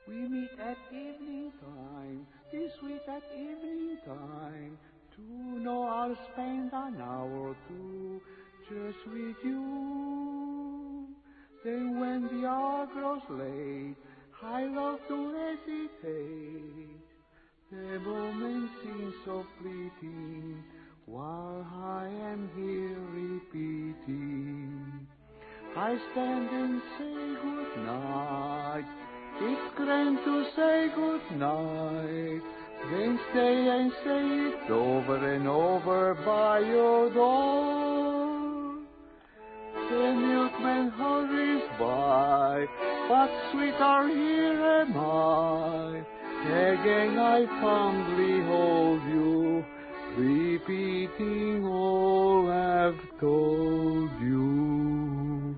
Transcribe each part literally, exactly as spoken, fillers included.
We meet at evening time, be sweet at evening time. To know I'll spend an hour or two just with you. Then when the hour grows late, I love to hesitate. The moment seems so fleeting while I am here repeating. I stand and say good night. It's grand to say good night. Then stay and say it over and over by your door. The milkman hurries by, but sweetheart, here am I. Again I fondly hold you, repeating all I've told you.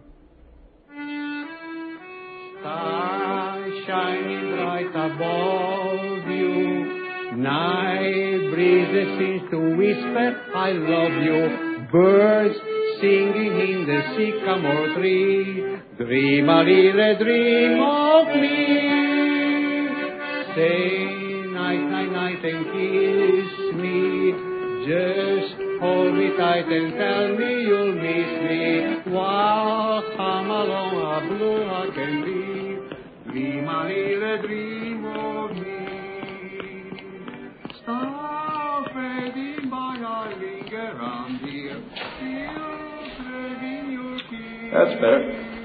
Stars shining bright above you, night breezes seem to whisper, I love you. Birds singing in the sycamore tree, dream a little dream of me. Say night, night, night and kiss me. Just hold me tight and tell me you'll miss me. While I'm alone, a blue I can be. Dream a little dream of me. Star fading by, I linger round here. Still threading your kiss. That's better.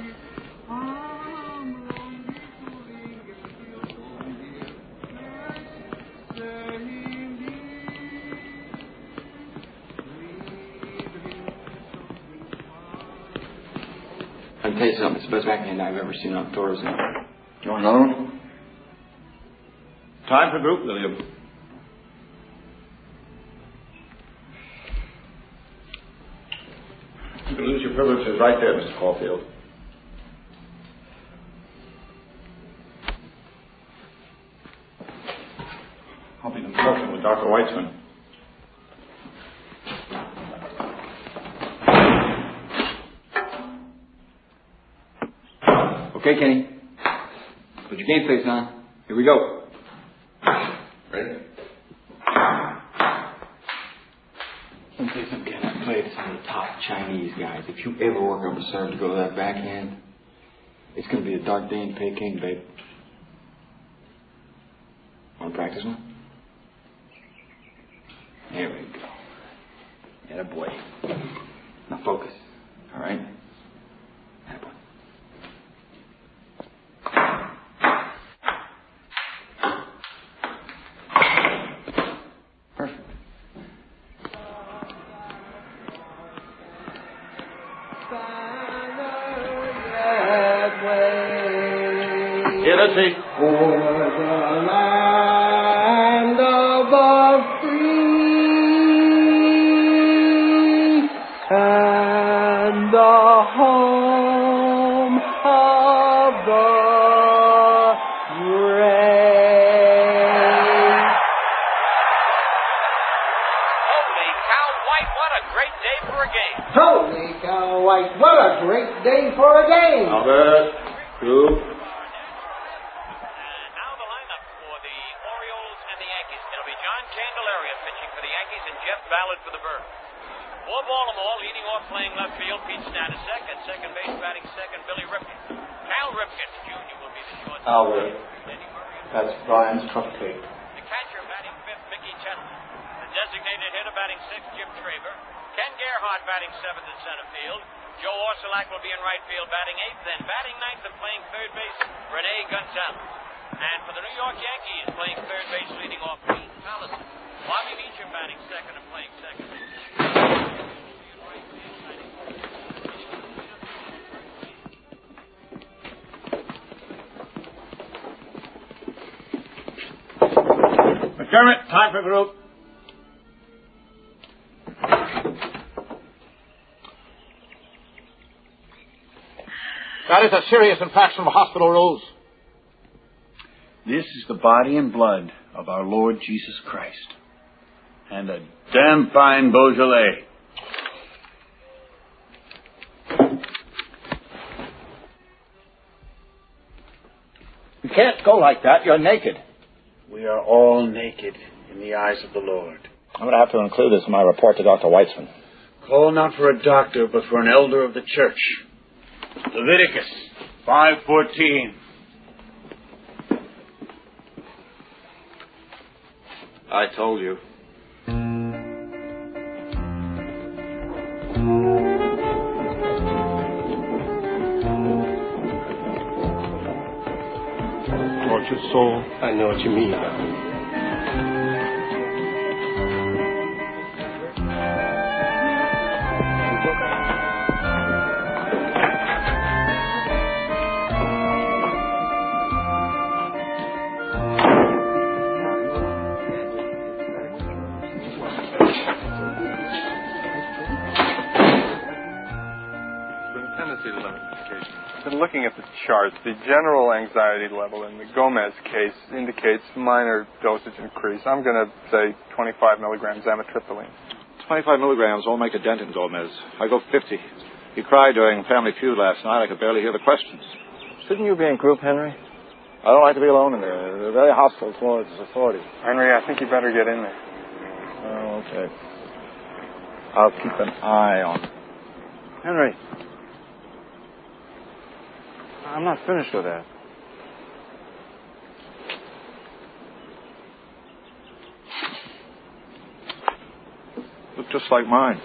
I'll tell you something. It's the best backhand I've ever seen outdoors. You want another one? Time for group, William. You can lose your privileges right there, Mister Caulfield. I'll be consulting with Doctor Weitzman. Okay, Kenny. Put your game face on. Here we go. Ready? Let me tell you something, Ken. I played some of the top Chinese guys. If you ever work up a serve to go to that backhand, it's going to be a dark day in Peking, babe. Want to practice one? There we go. Attaboy. Now focus. All right? Attaboy. Unity. For the land of the free and the home of the brave. Holy cow, White, what a great day for a game. Holy cow, White, what a great day for a game. Albert, two. Ballard for the Birds. For Baltimore, leading off playing left field, Pete Stanisek. At second base, batting second, Billy Ripken. Cal Ripken, Junior will be the shortstop. Albert, that's Brian's cupcake. The catcher batting fifth, Mickey Tettleman. The designated hitter batting sixth, Jim Traver. Ken Gerhardt batting seventh in center field. Joe Orsulak will be in right field batting eighth. Then batting ninth and playing third base, Rene Gonzalez. And for the New York Yankees, playing third base, leading off Pete Pallison. Bobby Meacham batting second and playing second base. McDermott, time for group. That is a serious infraction of hospital rules. This is the body and blood of our Lord Jesus Christ. And a damn fine Beaujolais. You can't go like that. You're naked. We are all naked in the eyes of the Lord. I'm going to have to include this in my report to Doctor Weitzman. Call not for a doctor, but for an elder of the church. Leviticus five fourteen. I told you. Tortured soul. I know what you mean. Been looking at the charts, the general anxiety level in the Gomez case indicates minor dosage increase. I'm going to say twenty-five milligrams amitriptyline. twenty-five milligrams won't make a dent in Gomez. I go fifty. He cried during Family Feud last night. I could barely hear the questions. Shouldn't you be in group, Henry? I don't like to be alone in there. They're very hostile towards authority. Henry, I think you better get in there. Oh, okay. I'll keep an eye on Henry. I'm not finished with that. Look just like mine.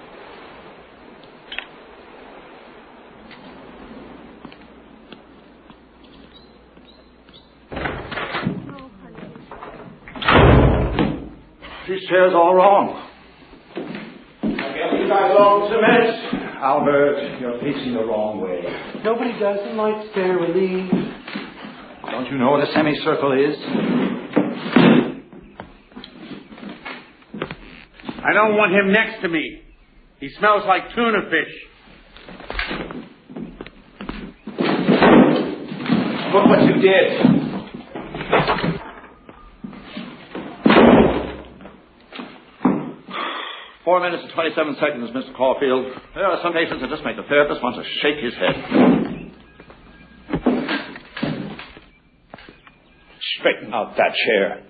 These chairs all wrong. I guess you guys all cement. Albert, you're facing the wrong way. Nobody doesn't like stair relief. Don't you know what a semicircle is? I don't want him next to me. He smells like tuna fish. Look what you did. Four minutes and twenty-seven seconds, Mister Caulfield. There are some patients that just make the therapist want to shake his head. Straighten out that chair.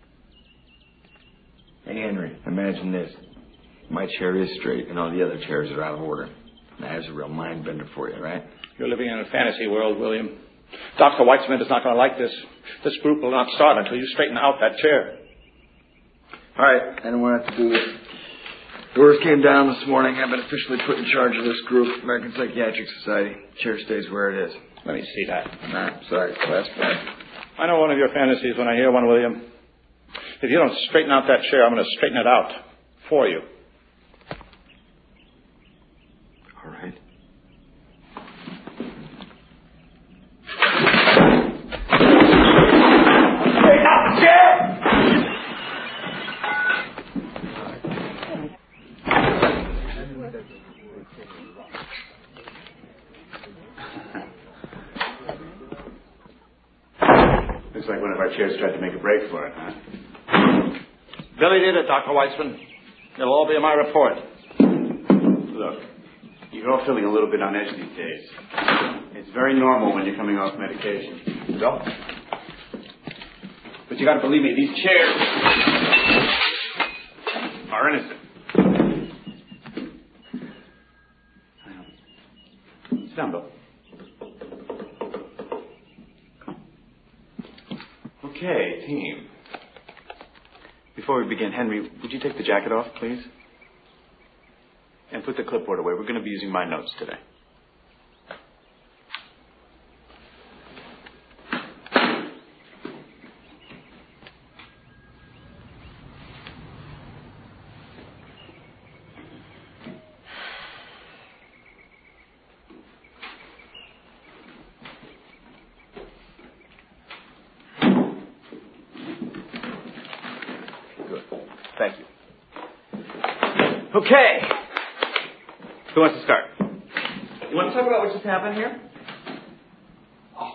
Hey, Henry, imagine this. My chair is straight and all the other chairs are out of order. Now, that's a real mind bender for you, right? You're living in a fantasy world, William. Doctor Weitzman is not going to like this. This group will not start until you straighten out that chair. All right, I don't want to have to do it. Doors came down this morning. I've been officially put in charge of this group, American Psychiatric Society. Chair stays where it is. Let me see that. Nah, sorry, that's bad. I know one of your fantasies when I hear one, William. If you don't straighten out that chair, I'm going to straighten it out for you. All right. Straighten out the chair! Looks like one of our chairs tried to make a break for it, huh? Billy did it, Doctor Weitzman. It'll all be in my report. Look, you're all feeling a little bit on edge these days. It's very normal when you're coming off medication. So? But you gotta believe me, these chairs are innocent. Sit down, Bill. Okay, team. Before we begin, Henry, would you take the jacket off, please? And put the clipboard away. We're going to be using my notes today. Thank you. Okay. Who wants to start? You want to talk about what just happened here? Oh.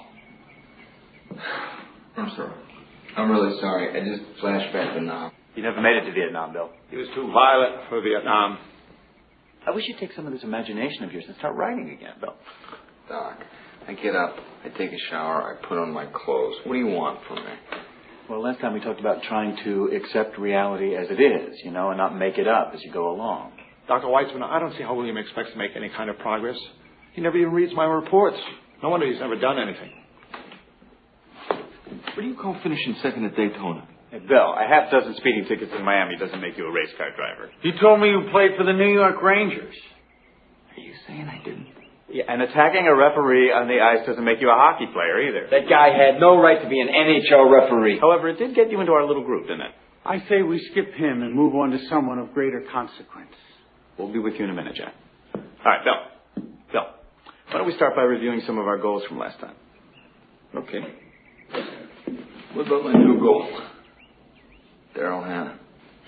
I'm sorry. I'm really sorry. I just flashed back to Nam. You never made it to Vietnam, Bill. He was too violent for Vietnam. I wish you'd take some of this imagination of yours and start writing again, Bill. Doc, I get up, I take a shower, I put on my clothes. What do you want from me? Well, last time we talked about trying to accept reality as it is, you know, and not make it up as you go along. Doctor Weitzman, I don't see how William expects to make any kind of progress. He never even reads my reports. No wonder he's never done anything. What do you call finishing second at Daytona? Hey, Bill, a half dozen speeding tickets in Miami doesn't make you a race car driver. You told me you played for the New York Rangers. Are you saying I didn't? Yeah, and attacking a referee on the ice doesn't make you a hockey player either. That guy had no right to be an N H L referee. However, it did get you into our little group, didn't it? I say we skip him and move on to someone of greater consequence. We'll be with you in a minute, Jack. All right, Bill. Bill, why don't we start by reviewing some of our goals from last time? Okay. What about my new goal? Daryl Hannah.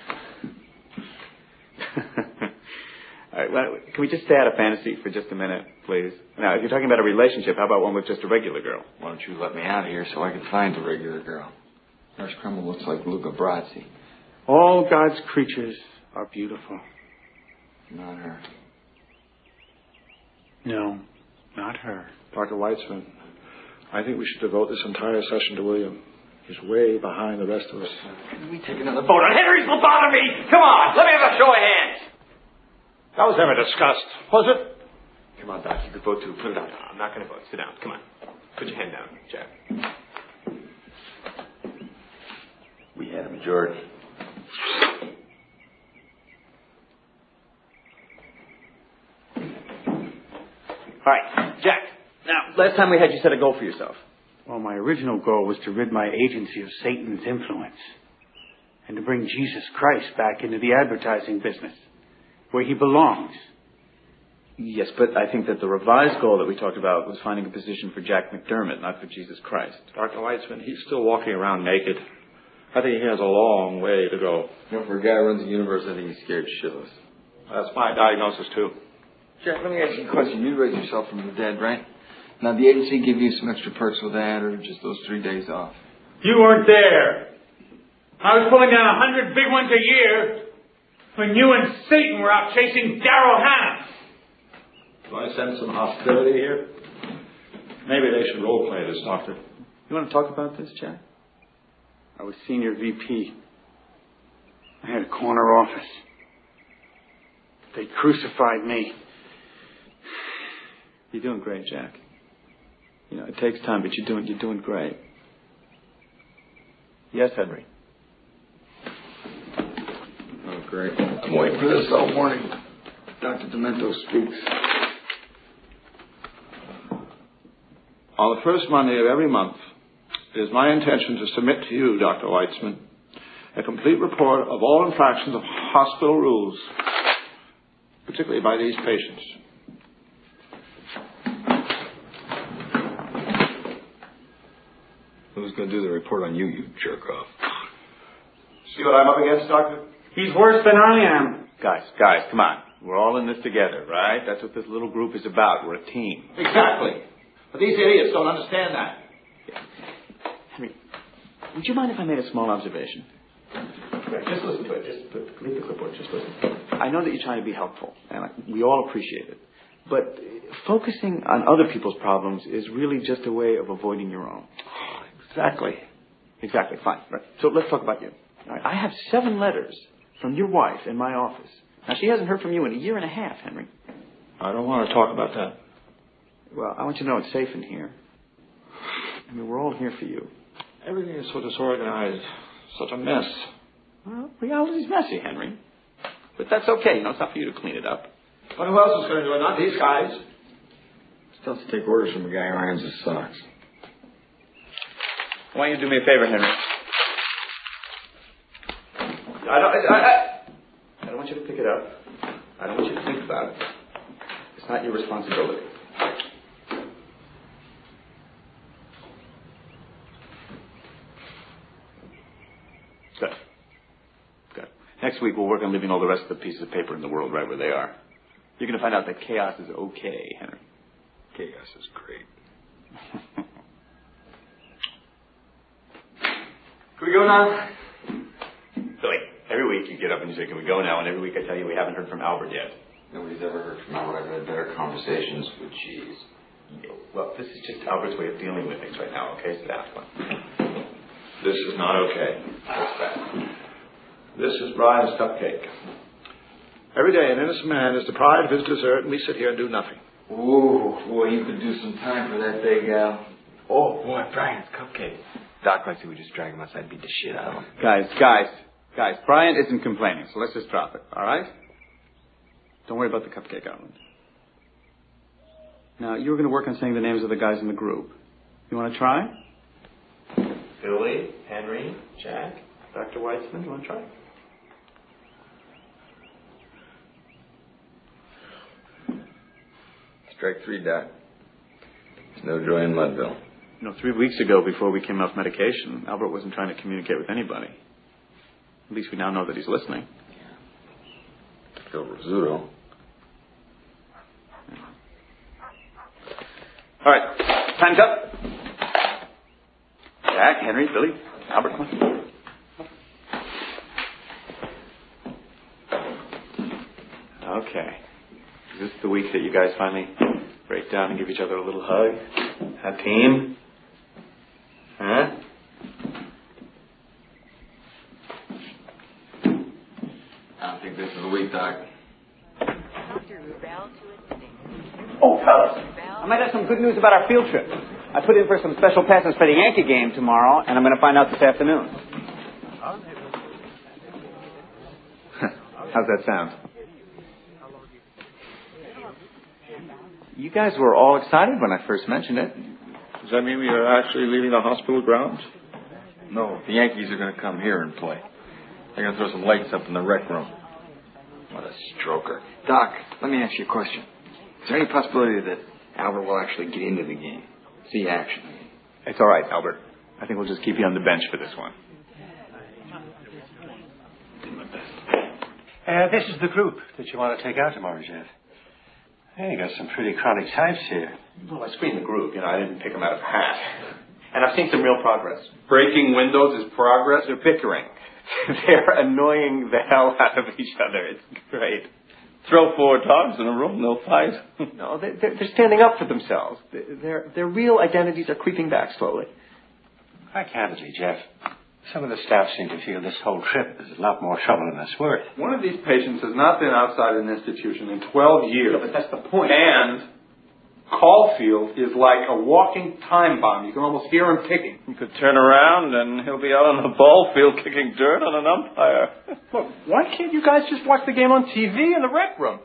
All right, well, can we just stay out of fantasy for just a minute, please? Now, if you're talking about a relationship, how about one with just a regular girl? Why don't you let me out of here so I can find a regular girl? Nurse Kreml looks like Luca Brasi. All God's creatures are beautiful. Not her. No, not her. Doctor Weitzman, I think we should devote this entire session to William. He's way behind the rest of us. Can we take another vote on Henry's lobotomy? Come on, let me have a show of hands. That was never discussed, was it? Come on, Doc. You could vote too. Put it on. I'm not going to vote. Sit down. Come on. Put your hand down, Jack. We had a majority. All right, Jack. Now, last time we had you set a goal for yourself. Well, my original goal was to rid my agency of Satan's influence and to bring Jesus Christ back into the advertising business, where he belongs. Yes, but I think that the revised goal that we talked about was finding a position for Jack McDermott, not for Jesus Christ. Doctor Weitzman, he's still walking around naked. I think he has a long way to go. You know, for a guy who runs the universe, I think he's scared shitless. That's my diagnosis, too. Jack, let me ask you a question. You raised yourself from the dead, right? Now, the agency give you some extra perks with that, or just those three days off? You weren't there. I was pulling down a hundred big ones a year when you and Satan were out chasing Daryl Hannah. Do I sense some hostility here? Maybe they should role play this, Doctor. You want to talk about this, Jack? I was senior V P. I had a corner office. They crucified me. You're doing great, Jack. You know, it takes time, but you're doing you're doing great. Yes, Henry. Oh, great. I'm waiting for this all morning. Doctor Demento speaks. On the first Monday of every month, it is my intention to submit to you, Doctor Weitzman, a complete report of all infractions of hospital rules, particularly by these patients. Who's going to do the report on you, you jerk-off? See what I'm up against, Doctor? He's worse than I am. Guys, guys, come on. We're all in this together, right? That's what this little group is about. We're a team. Exactly. But these idiots don't understand that. Yeah. Henry, would you mind if I made a small observation? Okay, just listen to it. Just put, leave the clipboard. Just listen. I know that you're trying to be helpful, and I, we all appreciate it. But focusing on other people's problems is really just a way of avoiding your own. Exactly. Exactly. Fine. Right. So let's talk about you. All right. I have seven letters from your wife in my office. Now, she hasn't heard from you in a year and a half, Henry. I don't want to talk about that. Well, I want you to know it's safe in here. I mean, we're all here for you. Everything is so disorganized. Such a mess. Well, reality's messy, Henry. But that's okay. You know, it's not for you to clean it up. Well, who else is going to do it? Not these guys. Still have to take orders from a guy who irons his socks. Why don't you do me a favor, Henry? I don't, I, I, I don't want you to pick it up. I don't want you to think about it. It's not your responsibility. Good. Good. Next week, we'll work on leaving all the rest of the pieces of paper in the world right where they are. You're going to find out that chaos is okay, Henry. Chaos is great. Can we go now? Billy, every week you get up and you say, can we go now? And every week I tell you we haven't heard from Albert yet. Nobody's ever heard from Albert. I've had better conversations with cheese. Well, this is just Albert's way of dealing with things right now, okay? Sit down. Come on. This is not okay. What's that? This is Brian's cupcake. Every day an innocent man is deprived of his dessert and we sit here and do nothing. Ooh, boy, you could do some time for that big gal. Oh, boy, Brian's cupcake. Doc likes it. We just drag him outside and beat the shit out of him. Guys, guys, guys, Brian isn't complaining, so let's just drop it, all right? Don't worry about the cupcake island. Now, you were going to work on saying the names of the guys in the group. You want to try? Billy, Henry, Jack, Doctor Weitzman, you want to try? Strike three, Doc. There's no joy in Mudville. You know, three weeks ago, before we came off medication, Albert wasn't trying to communicate with anybody. At least we now know that he's listening. Yeah. Phil Rizzuto. All right, time's up. Jack, Henry, Billy, Albert, come on. Okay. Is this the week that you guys finally break down and give each other a little hug? A team? Huh? I don't think this is the week, Doc. Oh, fellas, I might have some good news about our field trip. I put in for some special passes for the Yankee game tomorrow, and I'm going to find out this afternoon. How's that sound? You guys were all excited when I first mentioned it. Does that mean we are actually leaving the hospital grounds? No, the Yankees are going to come here and play. They're going to throw some lights up in the rec room. What a stroker. Doc, let me ask you a question. Is there any possibility that Albert will actually get into the game? See action? It's all right, Albert. I think we'll just keep you on the bench for this one. Uh, this is the group that you want to take out tomorrow, Jeff. Hey, you got some pretty chronic types here. Well, I screened the group. You know, I didn't pick them out of a hat. And I've seen some real progress. Breaking windows is progress? They're bickering. They're annoying the hell out of each other. It's great. Throw four dogs in a room, they'll fight. No, they're, they're standing up for themselves. Their, their real identities are creeping back slowly. I can't believe, Jeff. Some of the staff seem to feel this whole trip is a lot more trouble than it's worth. One of these patients has not been outside an institution in twelve years. Yeah, but that's the point. And Caulfield is like a walking time bomb. You can almost hear him ticking. You could turn around and he'll be out on the ball field kicking dirt on an umpire. Look, why can't you guys just watch the game on T V in the rec room?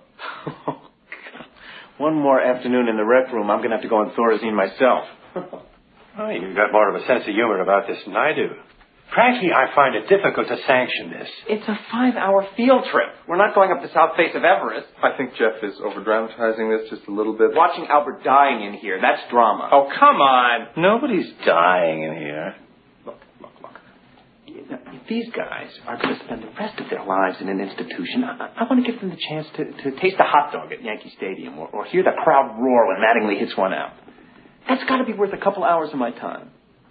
One more afternoon in the rec room, I'm going to have to go on Thorazine myself. Oh, you've got more of a sense of humor about this than I do. Frankly, I find it difficult to sanction this. It's a five-hour field trip. We're not going up the south face of Everest. I think Jeff is over-dramatizing this just a little bit. Watching Albert dying in here, that's drama. Oh, come on. Nobody's dying in here. Look, look, look. You know, if these guys are going to spend the rest of their lives in an institution, I, I want to give them the chance to, to taste a hot dog at Yankee Stadium or, or hear the crowd roar when Mattingly hits one out. That's got to be worth a couple hours of my time.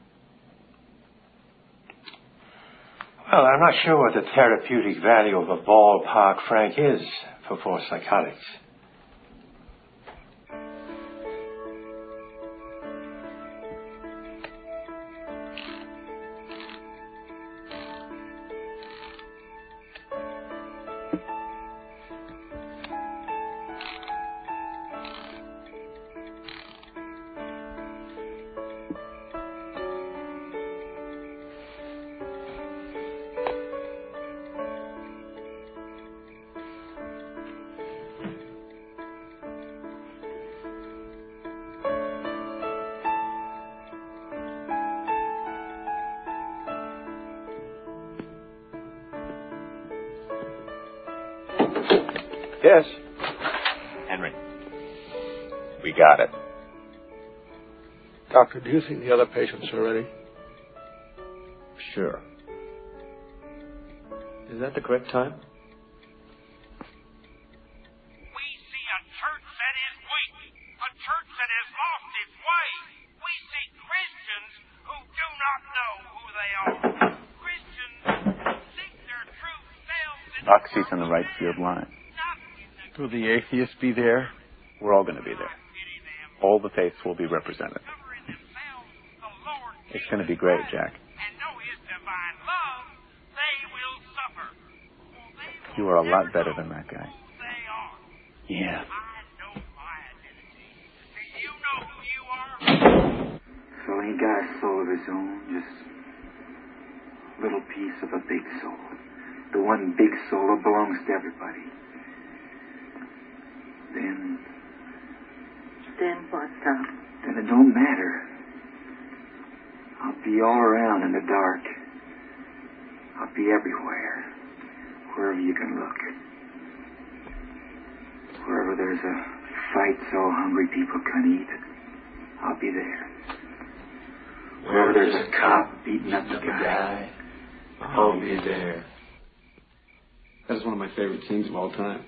Well, I'm not sure what the therapeutic value of a ballpark Frank is for four psychotics. Yes. Henry. We got it. Doctor, do you think the other patients are ready? Sure. Is that the correct time? We see a church that is weak, a church that has lost its way. We see Christians who do not know who they are. Christians seek their true selves in Doc seats on the right field line. Will the atheists be there? We're all going to be there. all the faiths will be represented. It's going to be great, Jack. You are a lot better than that guy. Yeah. So ain't got a soul of his own, just a little piece of a big soul. The one big soul that belongs to everybody. Then... Then what, Tom? Then it don't matter. I'll be all around in the dark. I'll be everywhere. Wherever you can look. Wherever there's a fight so hungry people can eat, I'll be there. Wherever there's a cop beating up a guy, I'll be there. That's one of my favorite scenes of all time.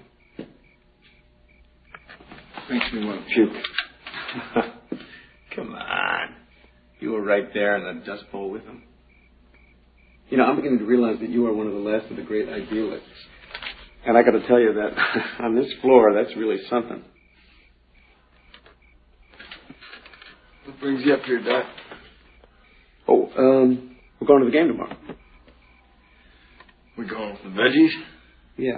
Makes me want to puke. Come on. You were right there in the Dust Bowl with him. You know, I'm beginning to realize that you are one of the last of the great idealists. And I got to tell you that on this floor, that's really something. What brings you up here, Doc? Oh, um, we're going to the game tomorrow. We going for the veggies? Yeah.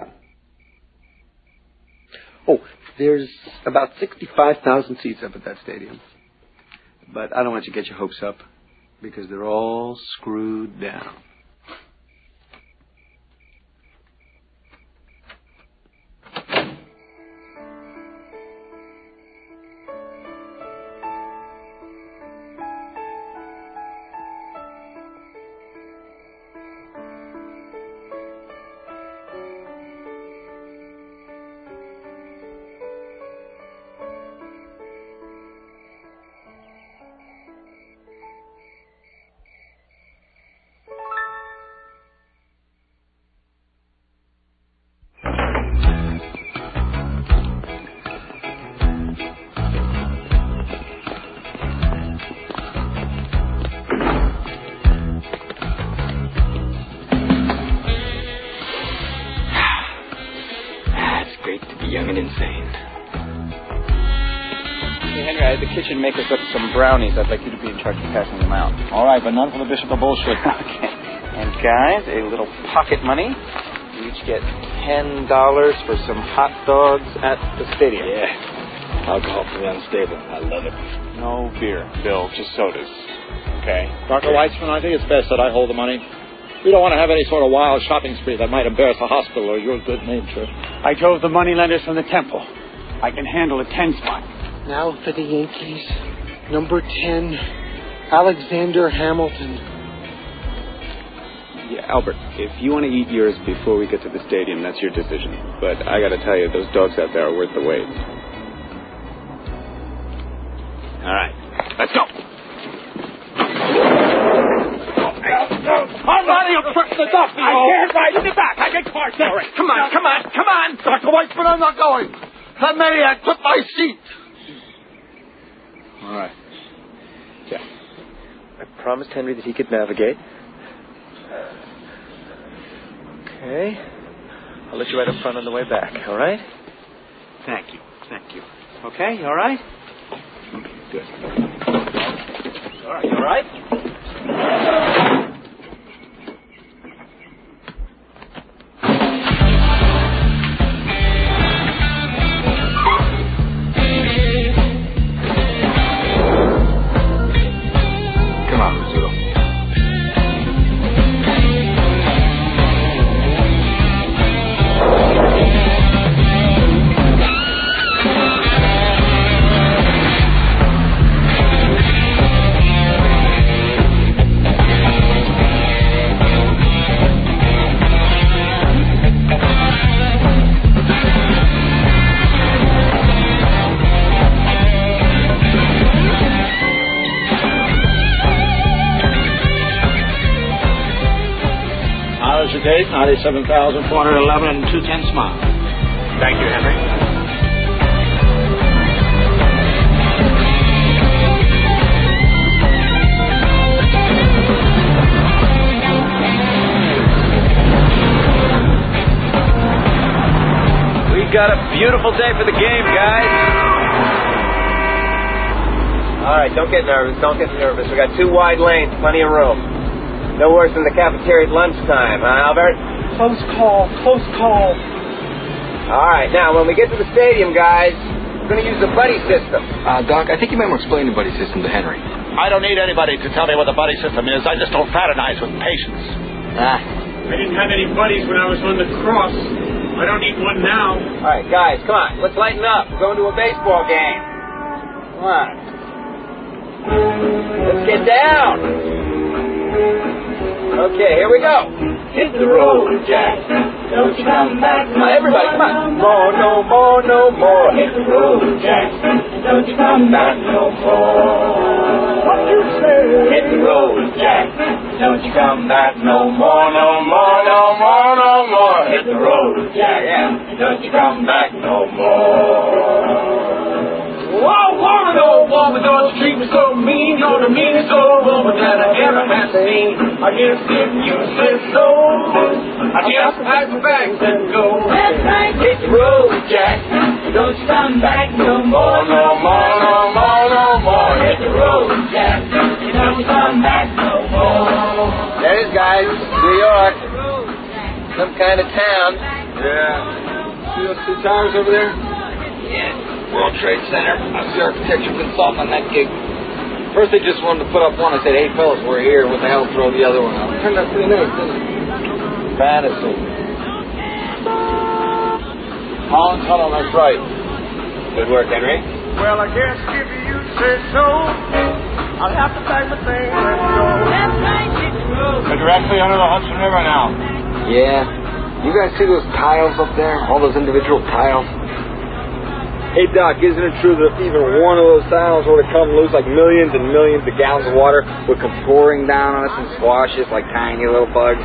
Oh, there's about sixty-five thousand seats up at that stadium. But I don't want you to get your hopes up, because they're all screwed down. Kitchen make us up some brownies. I'd like you to be in charge of passing them out. All right, but none for the Bishop of Bullshit. Okay. And guys, a little pocket money. You each get ten dollars for some hot dogs at the stadium. Yeah. Alcohol for the unstable. I love it. No beer, Bill. Just sodas. Okay. Doctor Weitzman, I think it's best that I hold the money. We don't want to have any sort of wild shopping spree that might embarrass the hospital or your good name, sir. I drove the moneylenders from the temple. I can handle a ten spot. Now for the Yankees. Number ten, Alexander Hamilton. Yeah, Albert, if you want to eat yours before we get to the stadium, that's your decision. But I got to tell you, those dogs out there are worth the wait. All right, let's go. I'm not even pushing the dust. I can't ride in the back. I get caught. All right, come on, come on, come on. Doctor Weitzman, I'm not going. That maniac took my seat. All right. Yeah. I promised Henry that he could navigate. Okay. I'll let you right up front on the way back, all right? Thank you. Thank you. Okay, you all right? Good. All right, you all right? Date, ninety-seven thousand four hundred eleven and two tenths miles. Thank you, Henry. We got a beautiful day for the game, guys. All right, don't get nervous. Don't get nervous. We got two wide lanes, plenty of room. No worse than the cafeteria at lunchtime, huh, Albert? Close call. Close call. All right, now, when we get to the stadium, guys, we're going to use the buddy system. Uh, Doc, I think you might want to explain the buddy system to Henry. I don't need anybody to tell me what the buddy system is. I just don't fraternize with patients. Ah. I didn't have any buddies when I was on the cross. I don't need one now. All right, guys, come on. Let's lighten up. We're going to a baseball game. Come on. Let's get down. Okay, here we go. Hit the road, Jack. Don't you come back. Come on, everybody, come on. More, no more, no more. Hit the road, Jack. Don't you come back no more. What you say? Hit the road, Jack. Don't you come back no more, no more, no more, no more. Hit the road, Jack. Yeah. Don't you come back no more. Whoa, woman, oh, woman, don't you treat me so mean. You're the meanest old woman that I ever have seen. I guess if you said so, I guess I'll pack my bags and go. That's right, hit the road, Jack. Don't you come back no more, no more, no more, no more. Hit the road, Jack. Don't you come back no more. There it is, guys. New York. Some kind of town. Yeah. See those two towers over there? Yeah. World Trade Center. I was the architecture consultant on that gig. First they just wanted to put up one. I said, hey, fellas, we're here. What the hell, throw the other one up. Turned out pretty nice, didn't it? Fantasy. Holland Tunnel, that's right. Good work, Henry. Well, I guess if you say so, I'll have to pack my things and go. That's right, hit the road. We're directly under the Hudson River now. Yeah. You guys see those tiles up there? All those individual tiles? Hey, Doc, isn't it true that if even one of those tiles were to come loose, like millions and millions of gallons of water would come pouring down on us and squash us like tiny little bugs?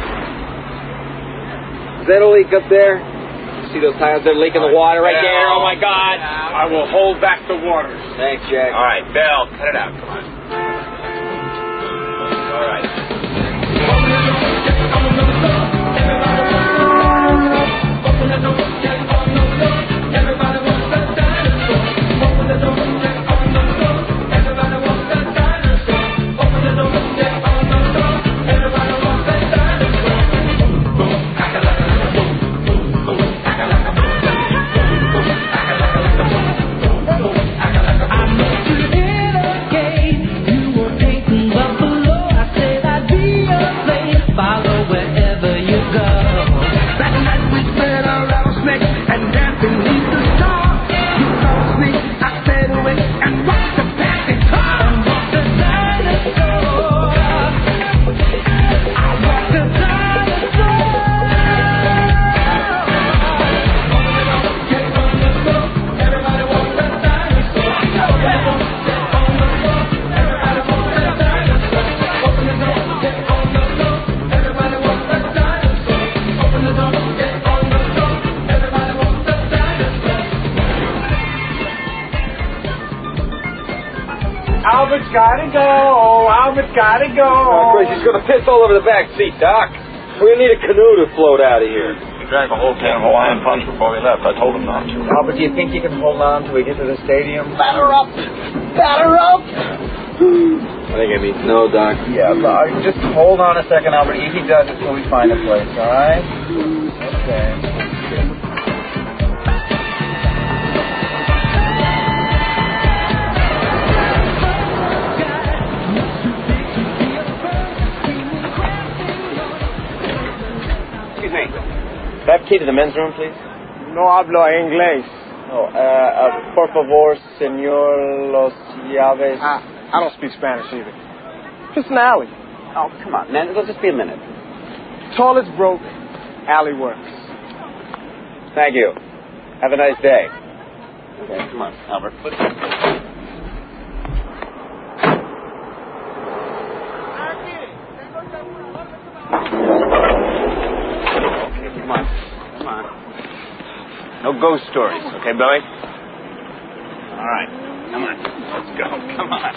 Is that a leak up there? You see those tiles? They're leaking the water right there. Oh, my God. I will hold back the waters. Thanks, Jack. All right, Bill, cut it out. Come on. All right. Albert's gotta go. Albert's gotta go. Oh, Grace, he's gonna piss all over the back seat, Doc. We're gonna need a canoe to float out of here. He drank a whole can of Hawaiian punch before we left. I told him not to. Albert, do you think you can hold on till we get to the stadium? Batter up. Batter up. I think it means no, Doc. Yeah, but just hold on a second, Albert. Easy does it till we find a place, all right? Okay. Do I have a key to the men's room, please? No hablo inglés. Oh, uh, uh, por favor, señor, los llaves. I, I don't speak Spanish either. Just an alley. Oh, come on, man. It'll just be a minute. Toilet's broke. Alley works. Thank you. Have a nice day. Okay, come on, Albert. Let's Come on. Come on. No ghost stories, okay, Billy? All right. Come on. Let's go. Come on.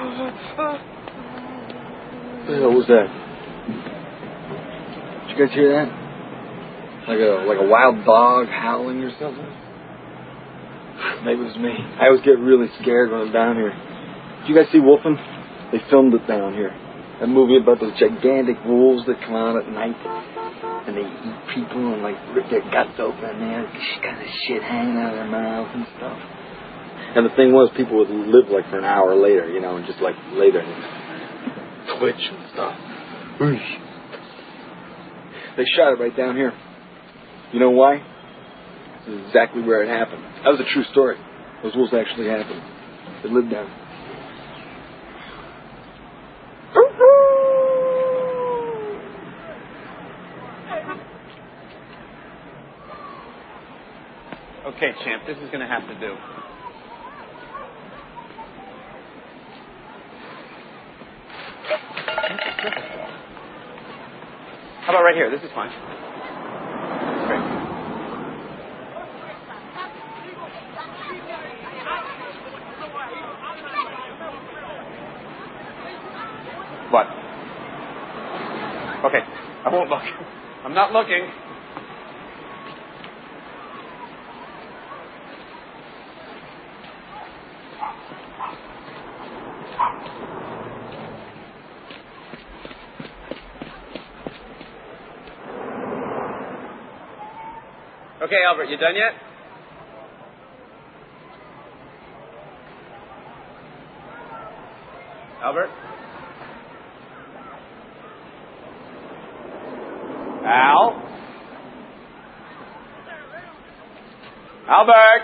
What the hell was that? Did you guys hear that? Like a like a wild dog howling or something? Maybe it was me. I always get really scared when I'm down here. Did you guys see Wolfen? They filmed it down here. That movie about those gigantic wolves that come out at night and they eat people and like rip their guts open and they have kind of shit hanging out of their mouth and stuff. And the thing was, people would live like for an hour later, you know, and just like lay there and twitch and stuff. They shot it right down here. You know why? This is exactly where it happened. That was a true story. Those wolves actually happened. They lived down. Okay, champ, this is going to have to do. How about right here? This is fine. Great. What? Okay, I won't look. I'm not looking. Okay, Albert, you done yet? Albert? Al? Albert?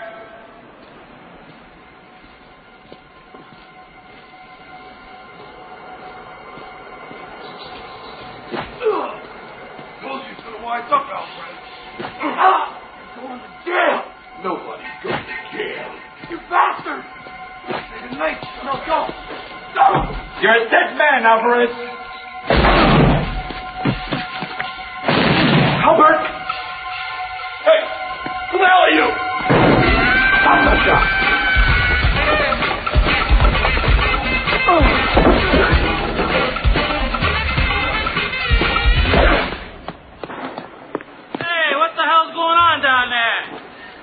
Told you to wise up, Alfred. Going to jail. Nobody goes to jail. You bastard! Say goodnight. No, go. Go. You're a dead man, Alvarez. Albert! Hey! Who the hell are you? Stop that shot! Hey, what the hell's going on down there?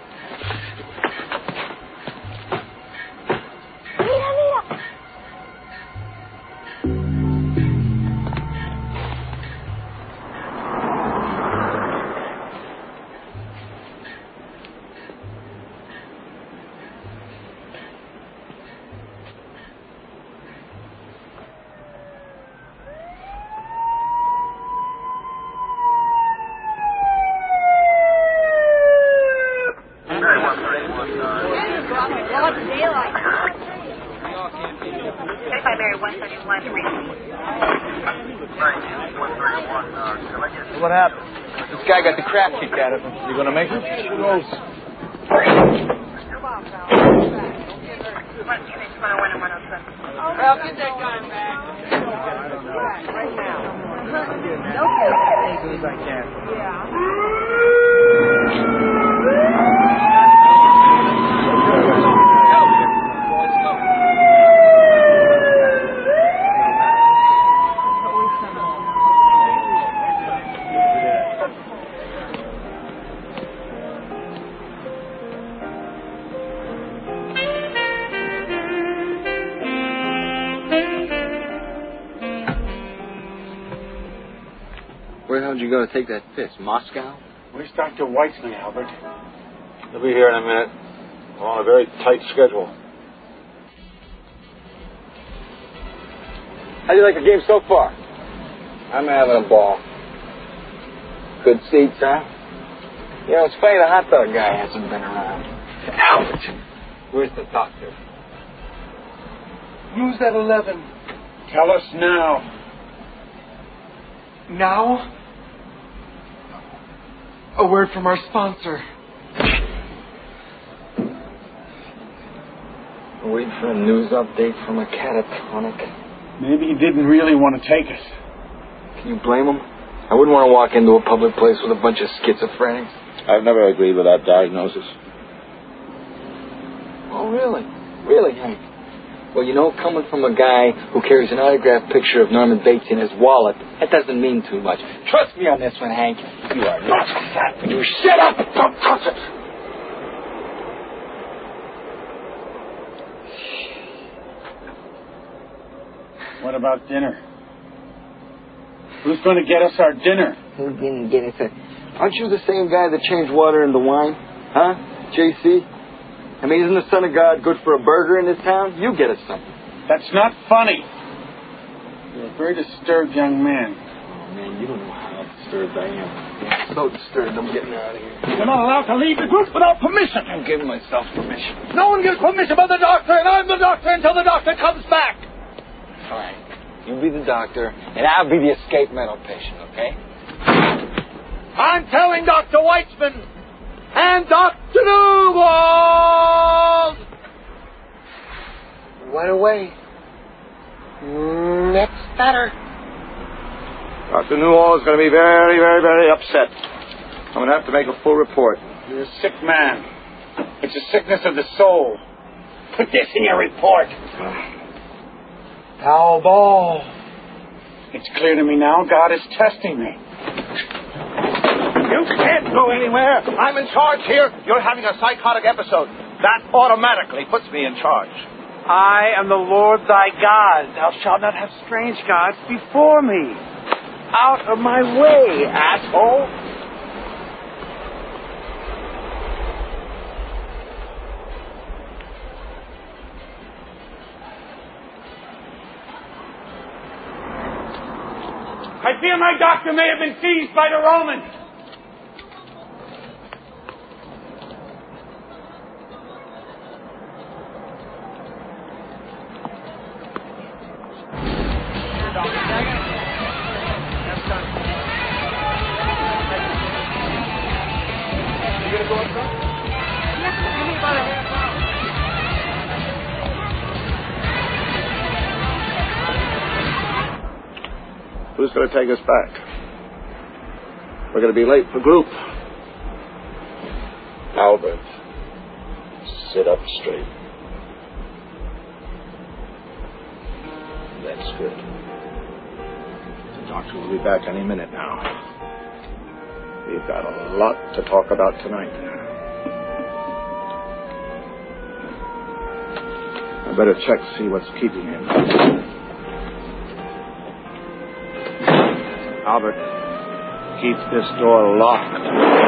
What happened? This guy got the crap kicked out of him. You gonna make it? Who knows? Well, get that guy back. Right now. Okay. As soon as I can. Where the hell did you go to take that fist? Moscow? Where's Doctor Weitzman, Albert? He'll be here in a minute. We're on a very tight schedule. How do you like the game so far? I'm having a ball. Good seats, huh? You know, it's funny the hot dog guy hasn't been around. Albert, where's the doctor? Use that eleven. Tell us now. Now, a word from our sponsor. Wait for a news update from a catatonic. Maybe he didn't really want to take us. Can you blame him? I wouldn't want to walk into a public place with a bunch of schizophrenics. I've never agreed with that diagnosis. Oh, really? Really, Hank? Well, you know, coming from a guy who carries an autographed picture of Norman Bates in his wallet, that doesn't mean too much. Trust me on this one, Hank. You are not fat. You shut up! Don't touch it! What about dinner? Who's going to get us our dinner? Who's going to get us our... Aren't you the same guy that changed water into wine? Huh? J C? I mean, isn't the Son of God good for a burger in this town? You get us something. That's not funny. You're a very disturbed young man. Oh, man, you don't know how disturbed I am. I'm so disturbed, I'm getting out of here. You're not allowed to leave the group without permission. I'm giving myself permission. No one gives permission but the doctor, and I'm the doctor until the doctor comes back. All right. You be the doctor, and I'll be the escape mental patient, okay? I'm telling Doctor Weitzman and Doctor Newald! Right away. Mm, that's better. Doctor Newall is going to be very, very, very upset. I'm going to have to make a full report. You're a sick man. It's a sickness of the soul. Put this in your report. Foul ball. It's clear to me now God is testing me. You can't go anywhere. I'm in charge here. You're having a psychotic episode. That automatically puts me in charge. I am the Lord thy God. Thou shalt not have strange gods before me. Out of my way, asshole. I fear my doctor may have been seized by the Romans. Who's going to take us back? We're going to be late for group. Albert, sit up straight. That's good. The doctor will be back any minute now. We've got a lot to talk about tonight. I better check to see what's keeping him. Albert, keep this door locked.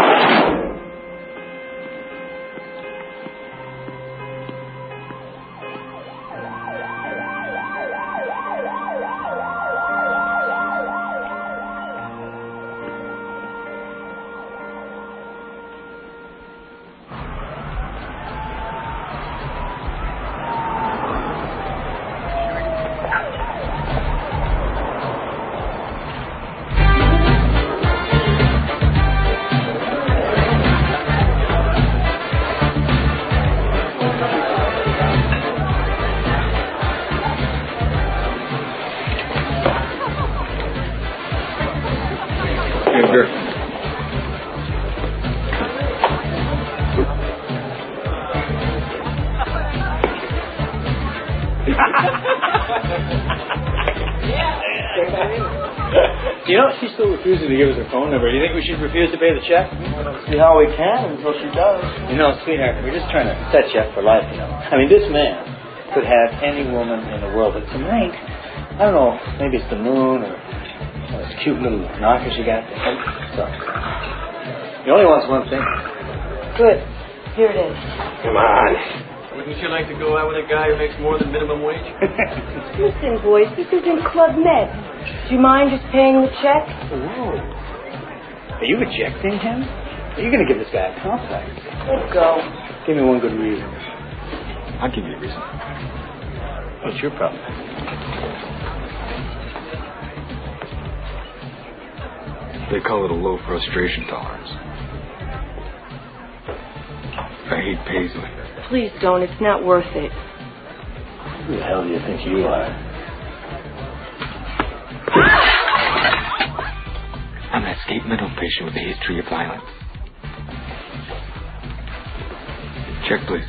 You know, she still refuses to give us her phone number. Do you think we should refuse to pay the check? I don't see how we can until she does. You know, sweetheart, we're just trying to set you up for life, you know. I mean, this man could have any woman in the world, but tonight, I don't know, maybe it's the moon or oh, this cute little knocker she got there. Oh, sorry. He only wants one thing. Good. Here it is. Come on. Wouldn't you like to go out with a guy who makes more than minimum wage? Listen, boys, this isn't Club Med. Do you mind just paying the check? Whoa. Are you rejecting him? Are you going to give this guy a complex? Let's go. Give me one good reason. I'll give you a reason. What's your problem? They call it a low frustration tolerance. I hate Paisley. Please don't. It's not worth it. Who the hell do you think you are? I'm an escape mental patient with a history of violence. Check, please.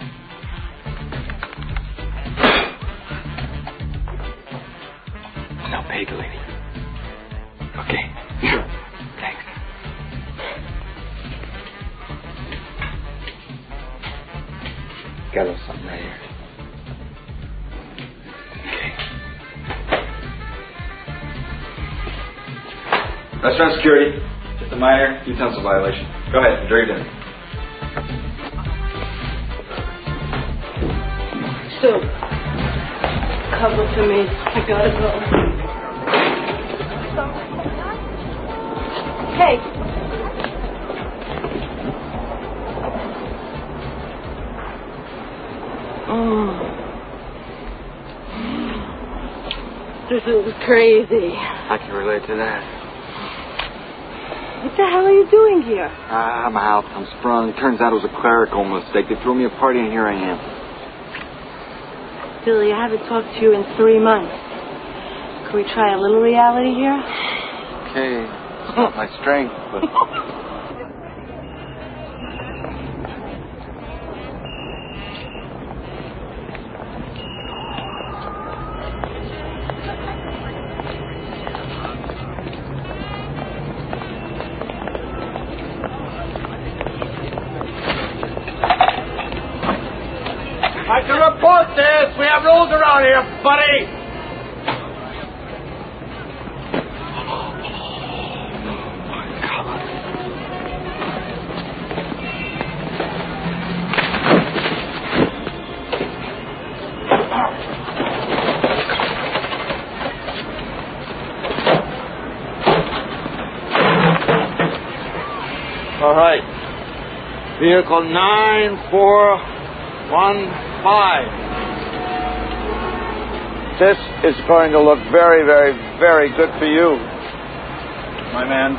Now pay the lady. Okay. Thanks. Got a little something right here. Okay. Restaurant security. Just a minor utensil violation. Go ahead, enjoy your dinner. Sue, cover for me. I gotta go. Hey. Oh. This is crazy. I can relate to that. What the hell are you doing here? Uh, I'm out. I'm sprung. Turns out it was a clerical mistake. They threw me a party and here I am. Billy, I haven't talked to you in three months. Can we try a little reality here? Okay. It's not my strength, but... I can report this. We have rules around here, buddy. All right. Vehicle nine four one five. This is going to look very, very, very good for you, my man.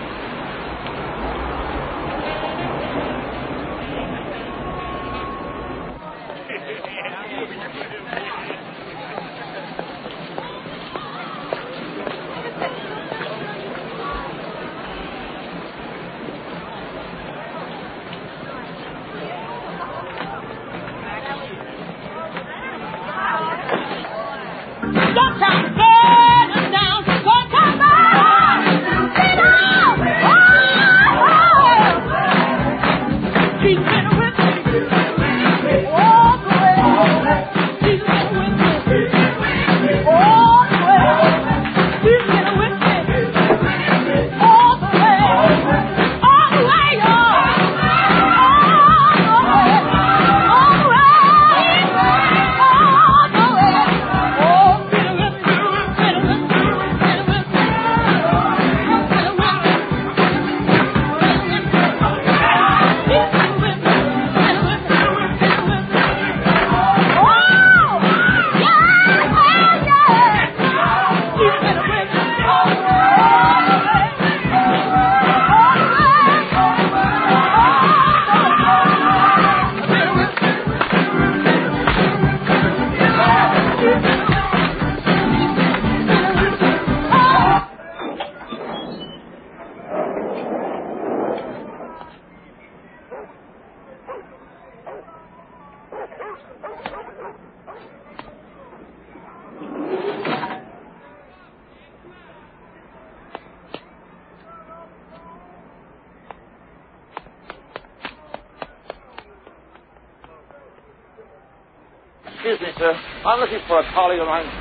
Excuse me, sir. I'm looking for a colleague of mine.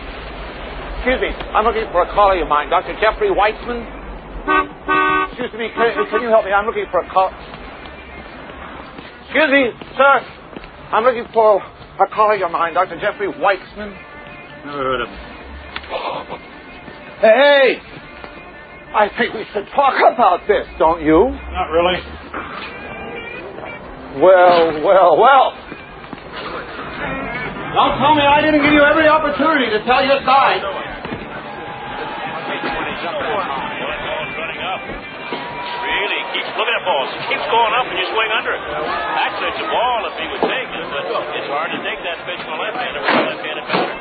Excuse me. I'm looking for a colleague of mine, Doctor Jeffrey Weitzman. Excuse me. Can, can you help me? I'm looking for a col... Excuse me, sir. I'm looking for a colleague of mine, Doctor Jeffrey Weitzman. Never heard of him. Hey! I think we should talk about this, don't you? Not really. Well, well, well. Don't tell me I didn't give you every opportunity to tell your side. Really, keeps looking at balls. Keeps going up and you swing under it. Actually, it's a ball if he would take it, but it's hard to take that pitch from a left-hander with a left-handed batter.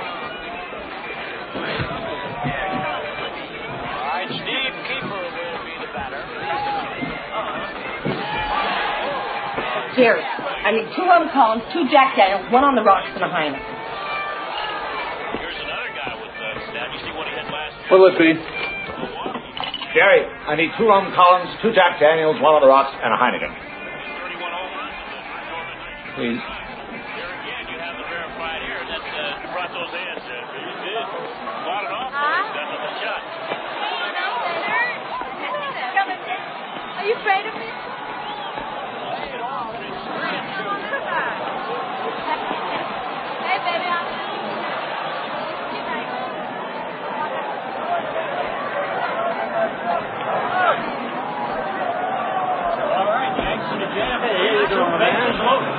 All right, Steve Keeper will be the batter. Jerry, I need two Rum Collins, two Jack Daniels, one on the rocks and a Heineken. Here's another guy with uh, stab. You see what he had last year? What'll it be? Jerry, I need two Rum Collins, two Jack Daniels, one on the rocks, and a Heineken. Please. There again, you have the verified here. That uh, brought those answers. You did. Fought it off. That's a shot.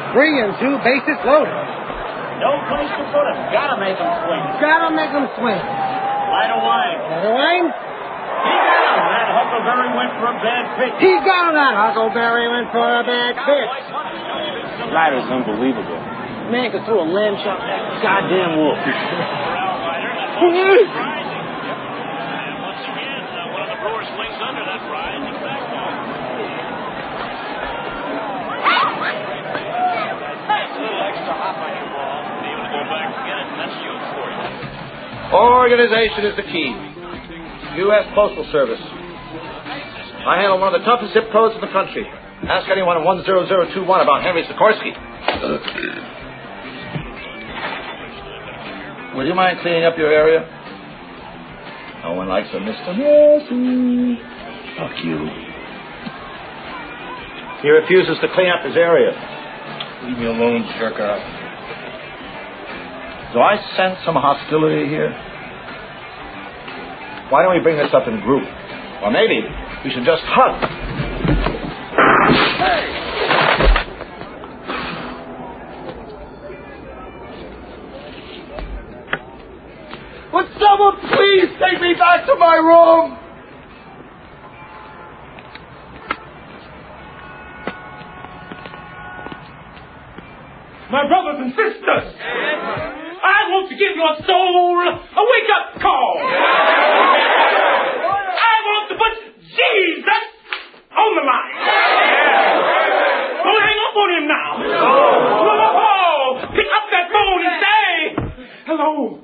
Three and two bases loaded. No place to put him. Gotta make him swing. Gotta make him swing. Light a wine. Light a wine? He got him. That Huckleberry went for a bad pitch. He got him. That Huckleberry went for a bad pitch. Ryder's unbelievable. Man could throw a lamb chop that goddamn wolf. Organization is the key. U S Postal Service. I handle one of the toughest zip codes in the country. Ask anyone in one zero zero two one about Henry Sikorsky. Would you mind cleaning up your area? No one likes a Mister Messy. Fuck you. He refuses to clean up his area. Leave me alone, jerk off. Do I sense some hostility here? Why don't we bring this up in group? Or maybe we should just hug. Hey! Would someone please take me back to my room? My brothers and sisters, I want to give your soul a wake-up call. I want to put Jesus on the line. Don't hang up on him now. Oh, pick up that phone and say, hello.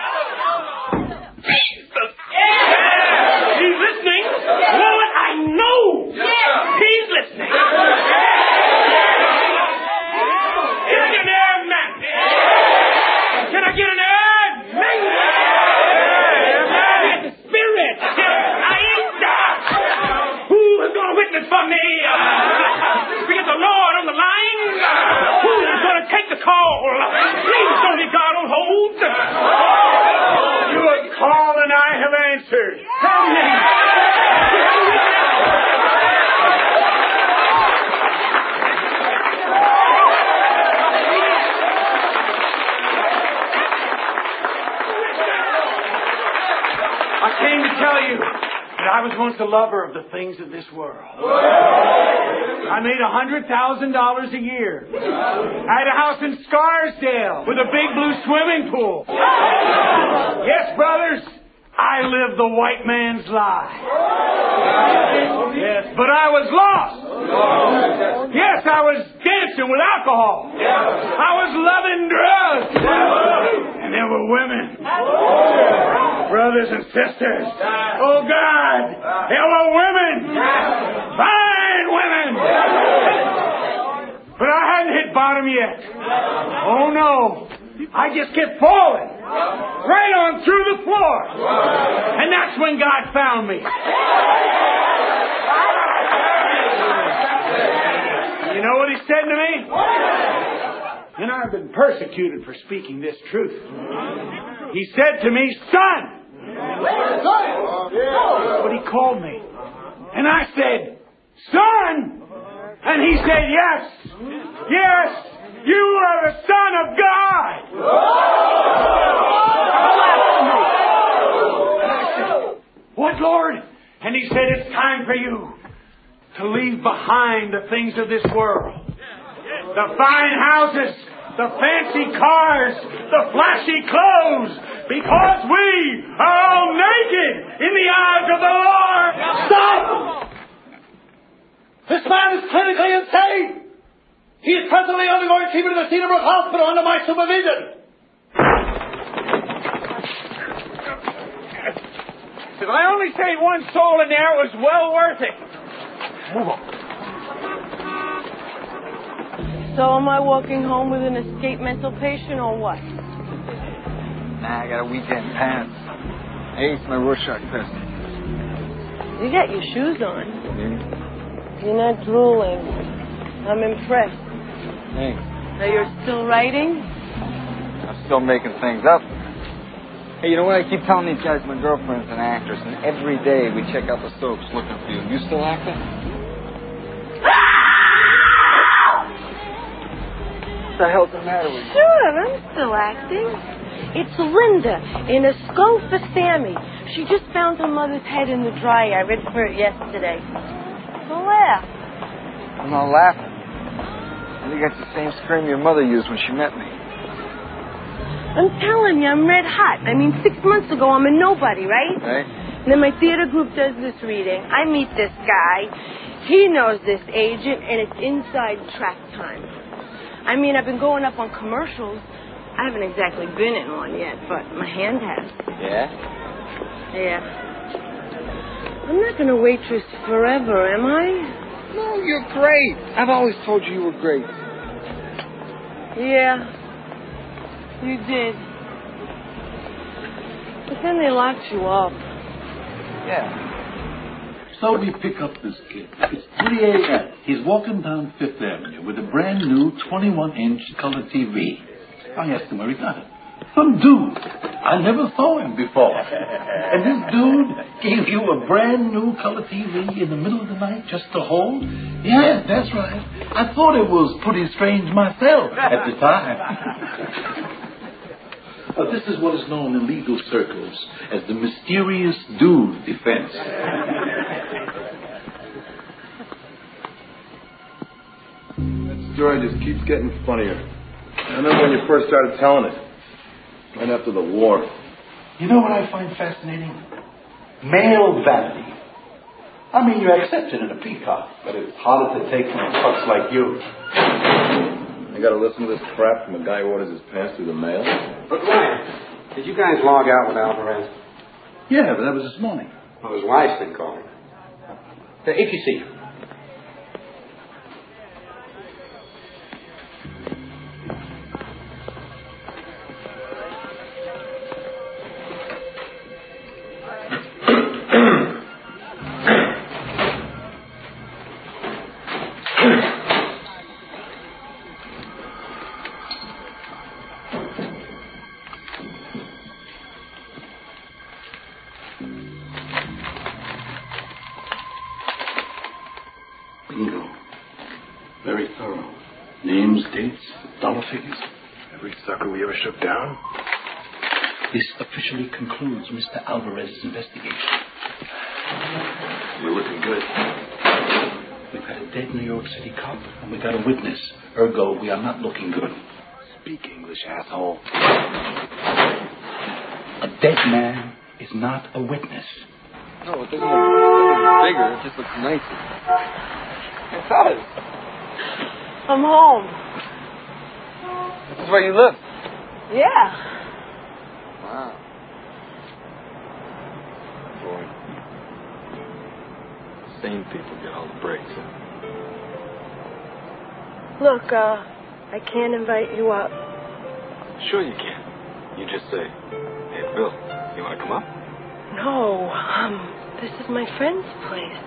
Jesus. He's listening. Lord, I know he's listening. Can I get an amen? Amen. Spirit. Aida. Who is going to witness for me? We get the Lord on the line. Who is going to take the call? Please don't be God on hold. You have called and I have answered. Come in. I came to tell you that I was once a lover of the things of this world. I made a hundred thousand dollars a year. I had a house in Scarsdale with a big blue swimming pool. Yes, brothers, I lived the white man's life. Yes, but I was lost. Yes, I was dancing with alcohol. I was loving drugs. And there were women. Brothers and sisters. Oh, God. There were women. Fine women. But I hadn't hit bottom yet. Oh, no. I just kept falling. Right on through the floor. And that's when God found me. You know what he said to me? And I've been persecuted for speaking this truth. He said to me, son. That's what he called me. And I said, son. And he said, yes. Yes. You are the Son of God. What, Lord? And he said, it's time for you to leave behind the things of this world. The fine houses, the fancy cars, the flashy clothes, because we are all naked in the eyes of the Lord. Stop! This man is clinically insane. He is presently undergoing treatment in the Cedar Brook Hospital under my supervision. If I only saved one soul in there, it was well worth it. Move on. So am I walking home with an escaped mental patient or what? Nah, I got a weekend pass. Hey, it's my Rorschach test. You got your shoes on. Yeah. You're not drooling. I'm impressed. Thanks. Now you're still writing? I'm still making things up. Hey, you know what? I keep telling these guys my girlfriend's an actress, and every day we check out the soaps looking for you. You still acting? the hell's the matter with you? Sure, I'm still acting. It's Linda in a skull for Sammy. She just found her mother's head in the dryer. I read for it yesterday. So laugh. I'm not laughing. I think that's the same scream your mother used when she met me. I'm telling you, I'm red hot. I mean, six months ago, I'm a nobody, right? Right. And then my theater group does this reading. I meet this guy. He knows this agent, and it's inside track time. I mean, I've been going up on commercials. I haven't exactly been in one yet, but my hand has. Yeah? Yeah. I'm not going to waitress forever, am I? No, you're great. I've always told you you were great. Yeah. You did. But then they locked you up. Yeah. So we pick up this kid. It's three a.m. He's walking down Fifth Avenue with a brand new twenty-one inch color T V. I asked him where he got it. Some dude. I never saw him before. And this dude gave you a brand new color T V in the middle of the night just to hold? Yeah, that's right. I thought it was pretty strange myself at the time. Uh, this is what is known in legal circles as the mysterious dude defense. That story just keeps getting funnier. I remember when you first started telling it, right after the war. You know what I find fascinating? Male vanity. I mean, you accept it in a peacock, but it's harder to take from fucks like you. I gotta listen to this crap from a guy who orders his pants through the mail. But Ryan, did you guys log out with Alvarez? Yeah, but that was this morning. Well, his wife's been calling. The A T C. Bingo. Very thorough. Names, dates, dollar figures. Every sucker we ever shook down. This officially concludes Mister Alvarez's investigation. We're looking good. We've got a dead New York City cop, and we got a witness. Ergo, we are not looking good. Speak English, asshole. A dead man is not a witness. No, it doesn't look bigger. It just looks nicer. It does. I'm home. This is where you live. Yeah. Wow. Boy. Sane people get all the breaks. Huh? Look, uh, I can't invite you up. Sure you can. You just say, hey, Bill, you want to come up? No, um, this is my friend's place.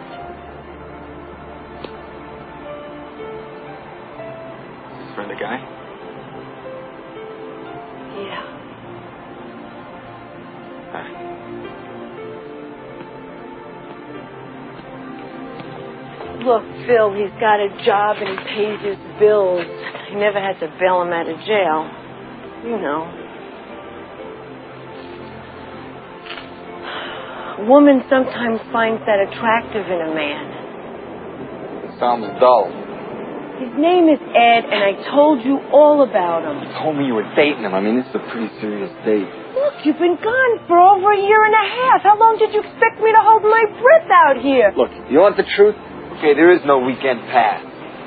Is his friend a guy? Yeah. Hi. Look, Phil, he's got a job and he pays his bills. I never had to bail him out of jail. You know. A woman sometimes finds that attractive in a man. It sounds dull. His name is Ed, and I told you all about him. You told me you were dating him. I mean, this is a pretty serious date. Look, you've been gone for over a year and a half. How long did you expect me to hold my breath out here? Look, you want the truth? Okay, there is no weekend pass.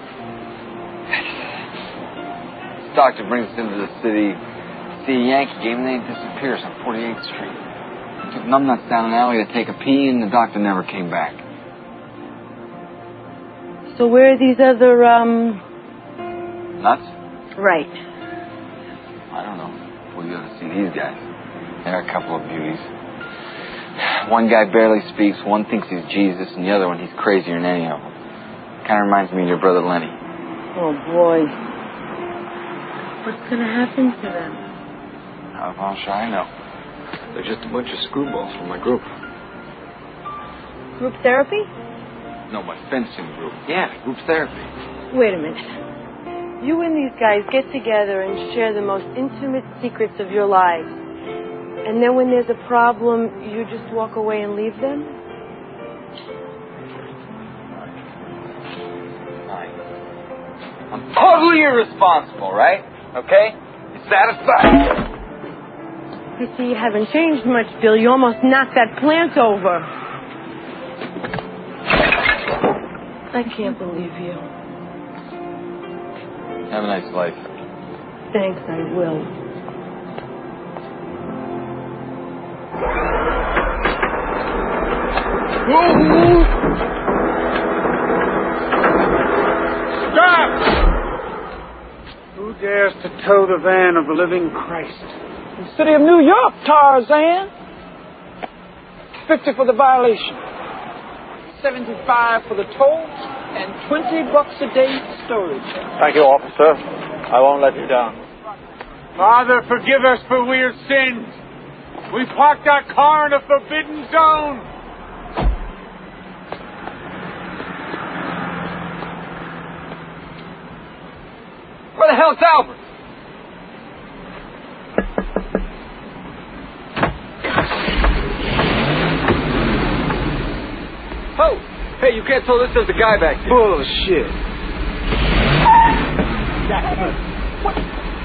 This doctor brings us into the city, see a Yankee game, and then he disappears on forty-eighth street. Took numbnuts down an alley to take a pee, and the doctor never came back. So where are these other, um... Nuts? Right. I don't know. Well, you ought to see these guys. They're a couple of beauties. One guy barely speaks, one thinks he's Jesus, and the other one he's crazier than any of them. Kind of reminds me of your brother Lenny. Oh, boy. What's going to happen to them? How how should I know? They're just a bunch of screwballs from my group. Group therapy? No, my fencing group. Yeah, group therapy. Wait a minute. You and these guys get together and share the most intimate secrets of your lives. And then when there's a problem, you just walk away and leave them? I'm totally irresponsible, right? Okay? You satisfied? I see you haven't changed much, Bill. You almost knocked that plant over. I can't believe you. Have a nice life. Thanks, I will. Stop! Who dares to tow the van of the living Christ? The city of New York, Tarzan. Fifty for the violation. Seventy-five for the toll. And twenty bucks a day for storage. Thank you, officer. I won't let you down. Father, forgive us for weird sins. We parked our car in a forbidden zone. Where the hell's Albert? Oh, hey, you can't tell this is the guy back here. Bullshit. What?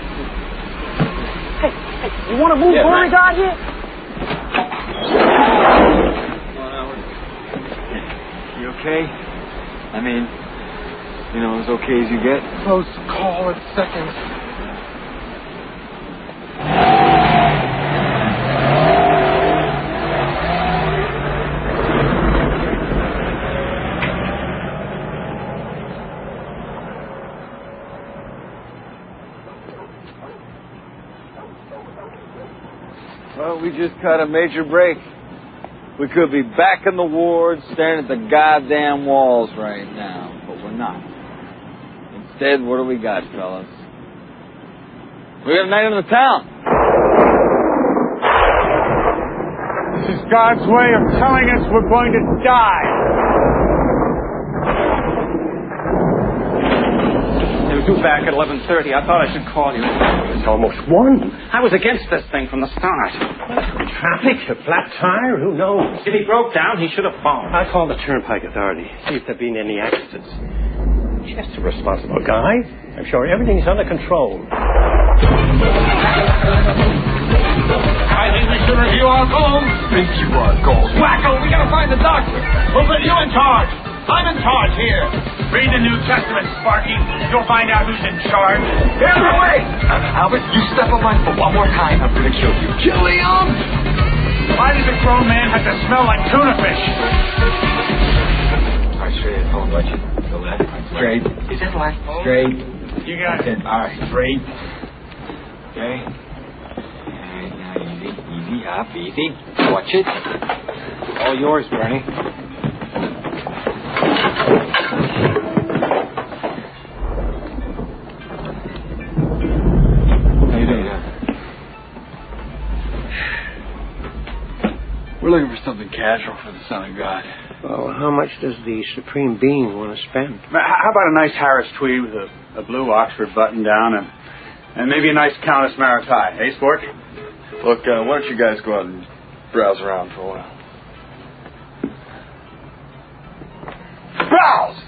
Hey, hey, you want to move Yeah, Bernie right. out here? You okay? I mean, you know, as okay as you get? Close call at seconds. Well, we just cut a major break. We could be back in the ward staring at the goddamn walls right now, but we're not. Instead, what do we got, fellas? We got a night in the town. This is God's way of telling us we're going to die. It was due back at eleven thirty. I thought I should call you. It's almost one. I was against this thing from the start. Traffic, a flat tire, who knows? If he broke down, he should have phoned. I called the Turnpike Authority, see if there've been any accidents. Just a responsible guy. I'm sure everything's under control. I think we should review our goals. Think you are gold. Wacko, we gotta find the doctor. We'll put you in charge. I'm in charge here. Read the New Testament, Sparky. You'll find out who's in charge. Get out of the way! Uh, Albert, you step on my foot one more time, I'm gonna kill you. Kill him! Why does a grown man have to smell like tuna fish? All right, straight ahead, phone, buddy. Go left. Straight. Is that left? Straight. You got it. All right, straight. Okay. And now easy, easy, up, easy. Watch it. All yours, Bernie. How you doing? We're looking for something casual for the Son of God. Well, how much does the Supreme Being want to spend? How about a nice Harris tweed with a, a blue Oxford button down and and maybe a nice Countess Maritai? Hey, Sport? Look, uh, why don't you guys go out and browse around for a while? Browse!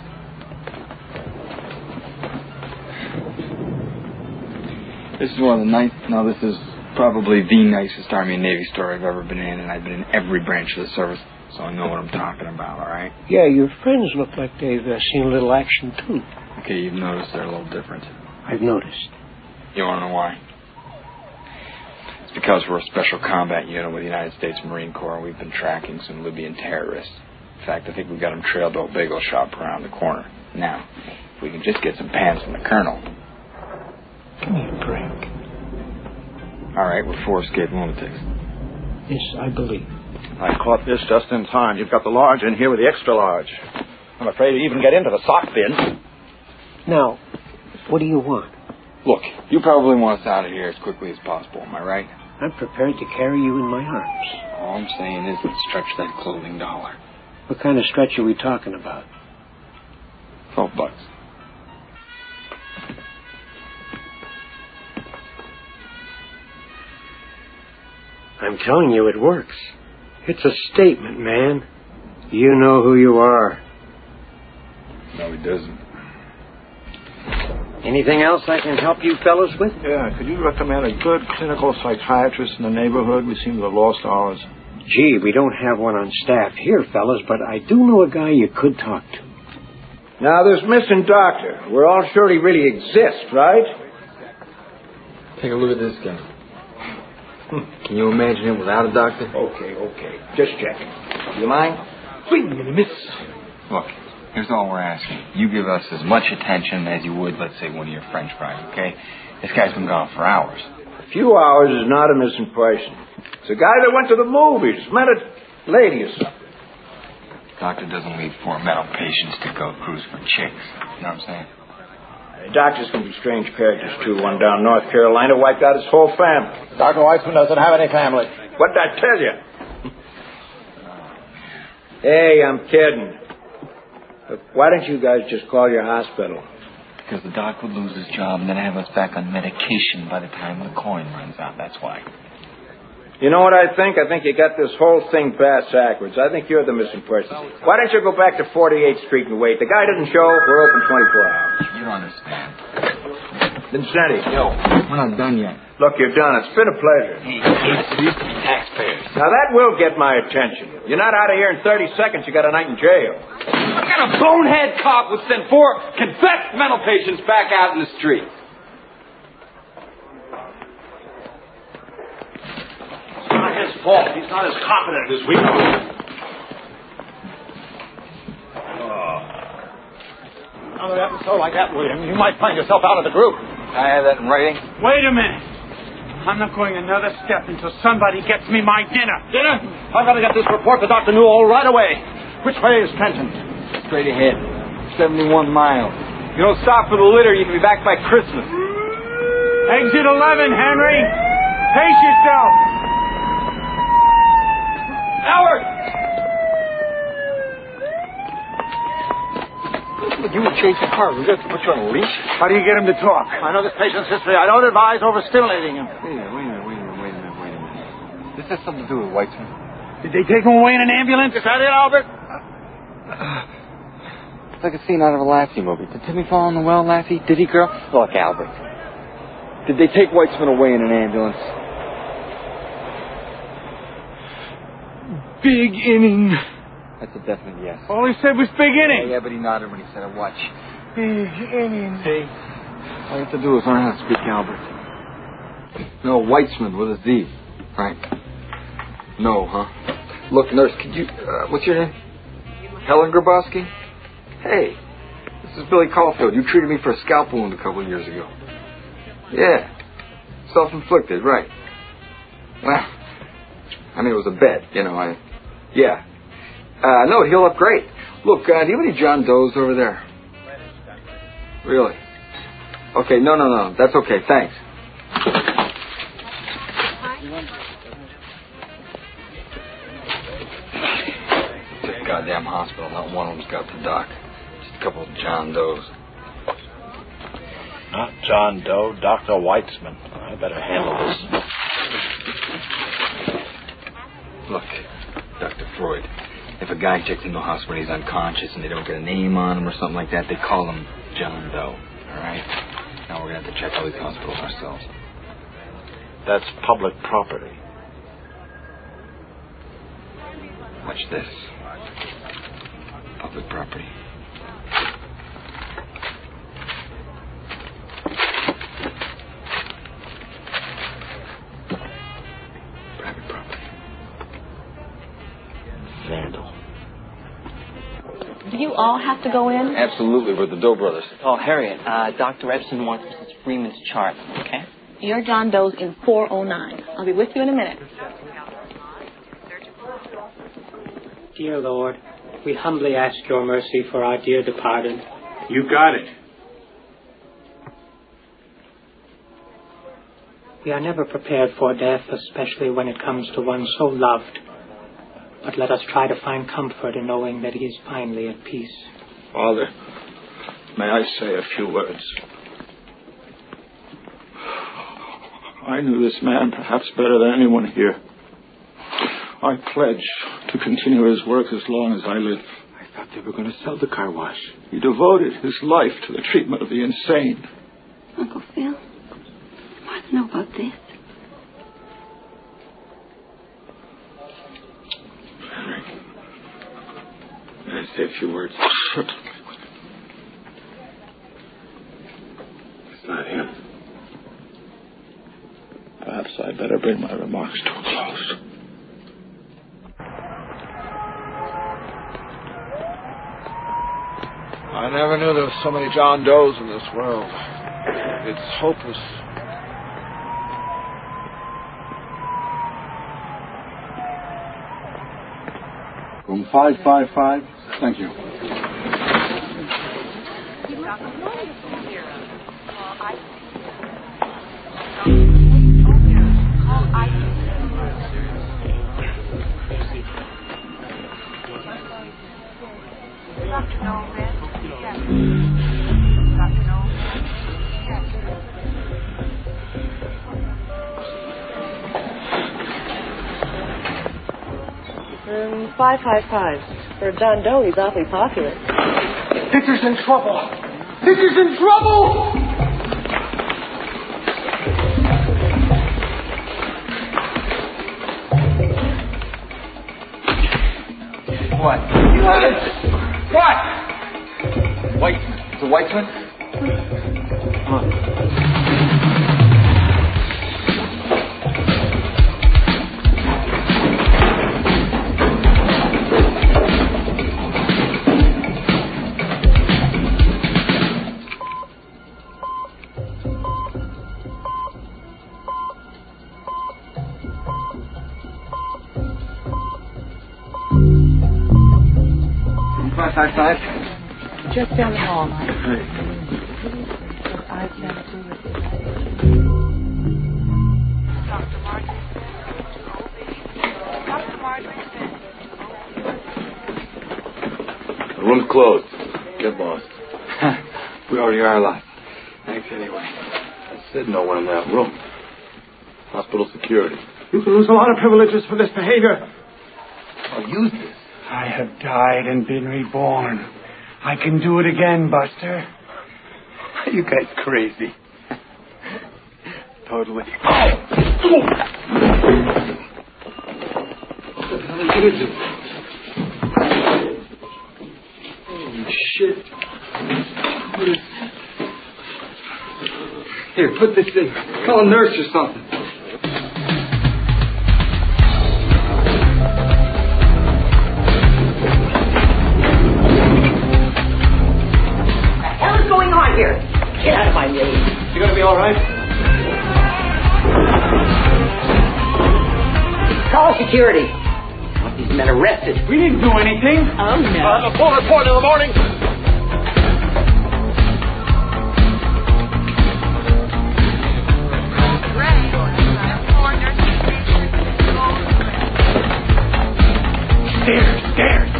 This is one of the nice. No, this is probably the nicest Army and Navy store I've ever been in, and I've been in every branch of the service, so I know what I'm talking about, all right? Yeah, your friends look like they've uh, seen a little action, too. Okay, you've noticed they're a little different. I've noticed. You want to know why? It's because we're a special combat unit with the United States Marine Corps, and we've been tracking some Libyan terrorists. In fact, I think we got them trailed to a bagel shop around the corner. Now, if we can just get some pants from the colonel. Give me a break. All right, we're four escaped lunatics. Yes, I believe. I caught this just in time. You've got the large in here with the extra large. I'm afraid to even get into the sock bin. Now, what do you want? Look, you probably want us out of here as quickly as possible, am I right? I'm prepared to carry you in my arms. All I'm saying is let's stretch that clothing dollar. What kind of stretch are we talking about? Twelve bucks. I'm telling you, it works. It's a statement, man. You know who you are. No, he doesn't. Anything else I can help you fellas with? Yeah, could you recommend a good clinical psychiatrist in the neighborhood? We seem to have lost ours. Gee, we don't have one on staff here, fellas, but I do know a guy you could talk to. Now, this missing doctor, we're all sure he really exists, right? Take a look at this guy. Can you imagine him without a doctor? Okay, okay. Just checking. Do you mind? Wait a minute, miss. Look, here's all we're asking. You give us as much attention as you would, let's say, one of your French fries, okay? This guy's been gone for hours. A few hours is not a missing person. It's a guy that went to the movies, met a lady or something. Doctor doesn't leave four mental patients to go cruise for chicks. You know what I'm saying? The doctors can be strange characters, too. One down North Carolina wiped out his whole family. Doctor Weitzman doesn't have any family. What did I tell you? Hey, I'm kidding. Look, why don't you guys just call your hospital? Because the doc would lose his job and then have us back on medication by the time the coin runs out. That's why. You know what I think? I think you got this whole thing bass backwards. I think you're the missing person. Why don't you go back to forty-eighth Street and wait? The guy doesn't show. We're open twenty-four hours. You don't understand. Vincenti. Yo, we're not done yet. Look, you're done. It's been a pleasure. He hates these taxpayers. Now, that will get my attention. You're not out of here in thirty seconds. You got a night in jail. What kind of bonehead cop would send four confessed mental patients back out in the street? It's not his fault. He's not as competent as we are. Another episode like that, William, you might find yourself out of the group. I have that in writing. Wait a minute. I'm not going another step until somebody gets me my dinner. Dinner? I've got to get this report to Doctor Newell right away. Which way is Trenton? Straight ahead. seventy-one miles. You don't stop for the litter, you can be back by Christmas. Exit eleven, Henry. Pace yourself. Howard! You would chase the car. We're going to put you on a leash. How do you get him to talk? I know this patient's history. I don't advise overstimulating him. Wait a minute, wait a minute, wait a minute, wait a minute, wait a minute. This has something to do with Weitzman. Did they take him away in an ambulance? Is that it, Albert? It's like a scene out of a Lassie movie. Did Timmy fall in the well, Lassie? Did he, girl? Look, Albert. Did they take Weitzman away in an ambulance? Big inning. That's a definite yes. All he said was big inning. Yeah, yeah, but he nodded when he said a watch. Big inning. See? All you have to do is learn how to speak Albert. No, Weitzman with a Z. Frank. No, huh? Look, nurse, could you... Uh, what's your name? Helen Grabowski? Hey, this is Billy Caulfield. You treated me for a scalp wound a couple of years ago. Yeah. Self-inflicted, right. Well, I mean, it was a bet, you know, I... Yeah. Uh, no, it healed up great. Look, uh, do you have any John Does over there? Really? Okay, no, no, no. That's okay, thanks. This goddamn hospital, not one of them's got the doc. Just a couple of John Does. Not John Doe, Doctor Weitzman. I better handle this. Look, Doctor Freud, if a guy checks into a hospital and he's unconscious and they don't get a name on him or something like that, they call him John Doe. All right? Now we're going to have to check all these hospitals ourselves. That's public property. Watch this. Public property. Private property. Vandal. Do you all have to go in? Absolutely, we're the Doe brothers. Oh, Harriet, uh, Doctor Epson wants Missus Freeman's chart, okay? Your John Doe's in four oh nine. I'll be with you in a minute. Dear Lord, we humbly ask your mercy for our dear departed. You got it. We are never prepared for death, especially when it comes to one so loved. But let us try to find comfort in knowing that he is finally at peace. Father, may I say a few words? I knew this man perhaps better than anyone here. I pledge to continue his work as long as I live. I thought they were going to sell the car wash. He devoted his life to the treatment of the insane. Uncle Phil, you must know about this. May I say a few words? It's not him. Perhaps I'd better bring my remarks to a close. I never knew there were so many John Does in this world. It's hopeless. Room five five five. Thank you. Um, five five five. For John Doe, he's awfully popular. Dicker's in trouble. Dicker's in trouble. What? What? White. It's a Weitzman? Come on. Five five five. Just down the hall, Mike. Right. I've never do it. Doctor Martin. Doctor Martin. The room's closed. Get lost. We already are lost. Thanks anyway. I said no one in that room. Hospital security. You can lose a lot of privileges for this behavior. I'll use this. I have died and been reborn. I can do it again, Buster. Are you guys crazy? Totally. What the hell are you gonna do? Holy shit. What is... Here, put this in. Call a nurse or something. Here. Get out of my way. You gonna be all right? Call security. I want these men arrested. We didn't do anything. Oh, no. I'll have a full report in the morning. Stairs, stairs.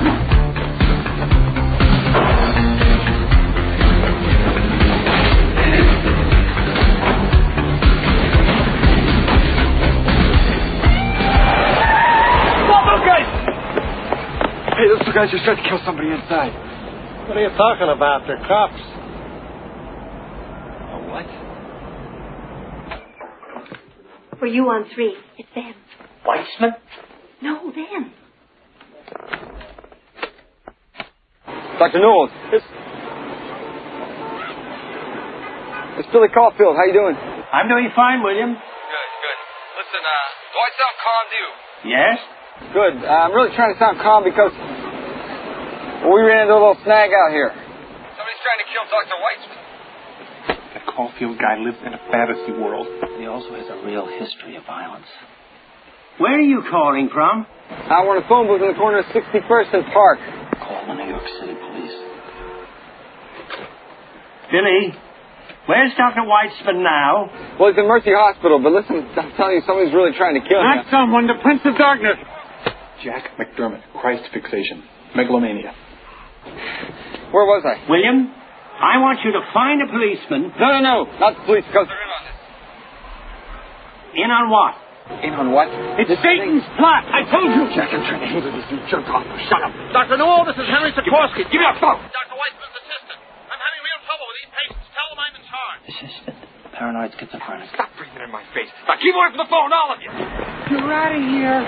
Hey, those two guys just tried to kill somebody inside. What are you talking about? They're cops. A what? For you on three. It's them. Weitzman? No, them. Doctor Knowles. It's... It's Billy Caulfield. How you doing? I'm doing fine, William. Good, good. Listen, uh, do I sound calm to you? Yes? Good. Uh, I'm really trying to sound calm because well, we ran into a little snag out here. Somebody's trying to kill Doctor Weitzman. That Caulfield guy lives in a fantasy world. He also has a real history of violence. Where are you calling from? I want a phone booth in the corner of sixty-first and Park. Call the New York City police. Billy, where's Doctor Weitzman now? Well, he's in Mercy Hospital, but listen, I'm telling you, somebody's really trying to kill him. Not someone, the Prince of Darkness. Jack McDermott, Christ fixation, megalomania. Where was I? William, I want you to find a policeman. No, no, no, not the police, because they're in on this. In on what? In on what? It's this Satan's thing. plot. I told you. Jack, I'm trying to handle this, you jerk off. Shut up. Doctor Newell, this is Henry Sikorsky. Give me a phone. Doctor Weissman's assistant. I'm having real trouble with these patients. Tell them I'm in charge. Assistant. Paranoid schizophrenic. Stop breathing in my face. Now keep away from the phone, all of you. You're out of here.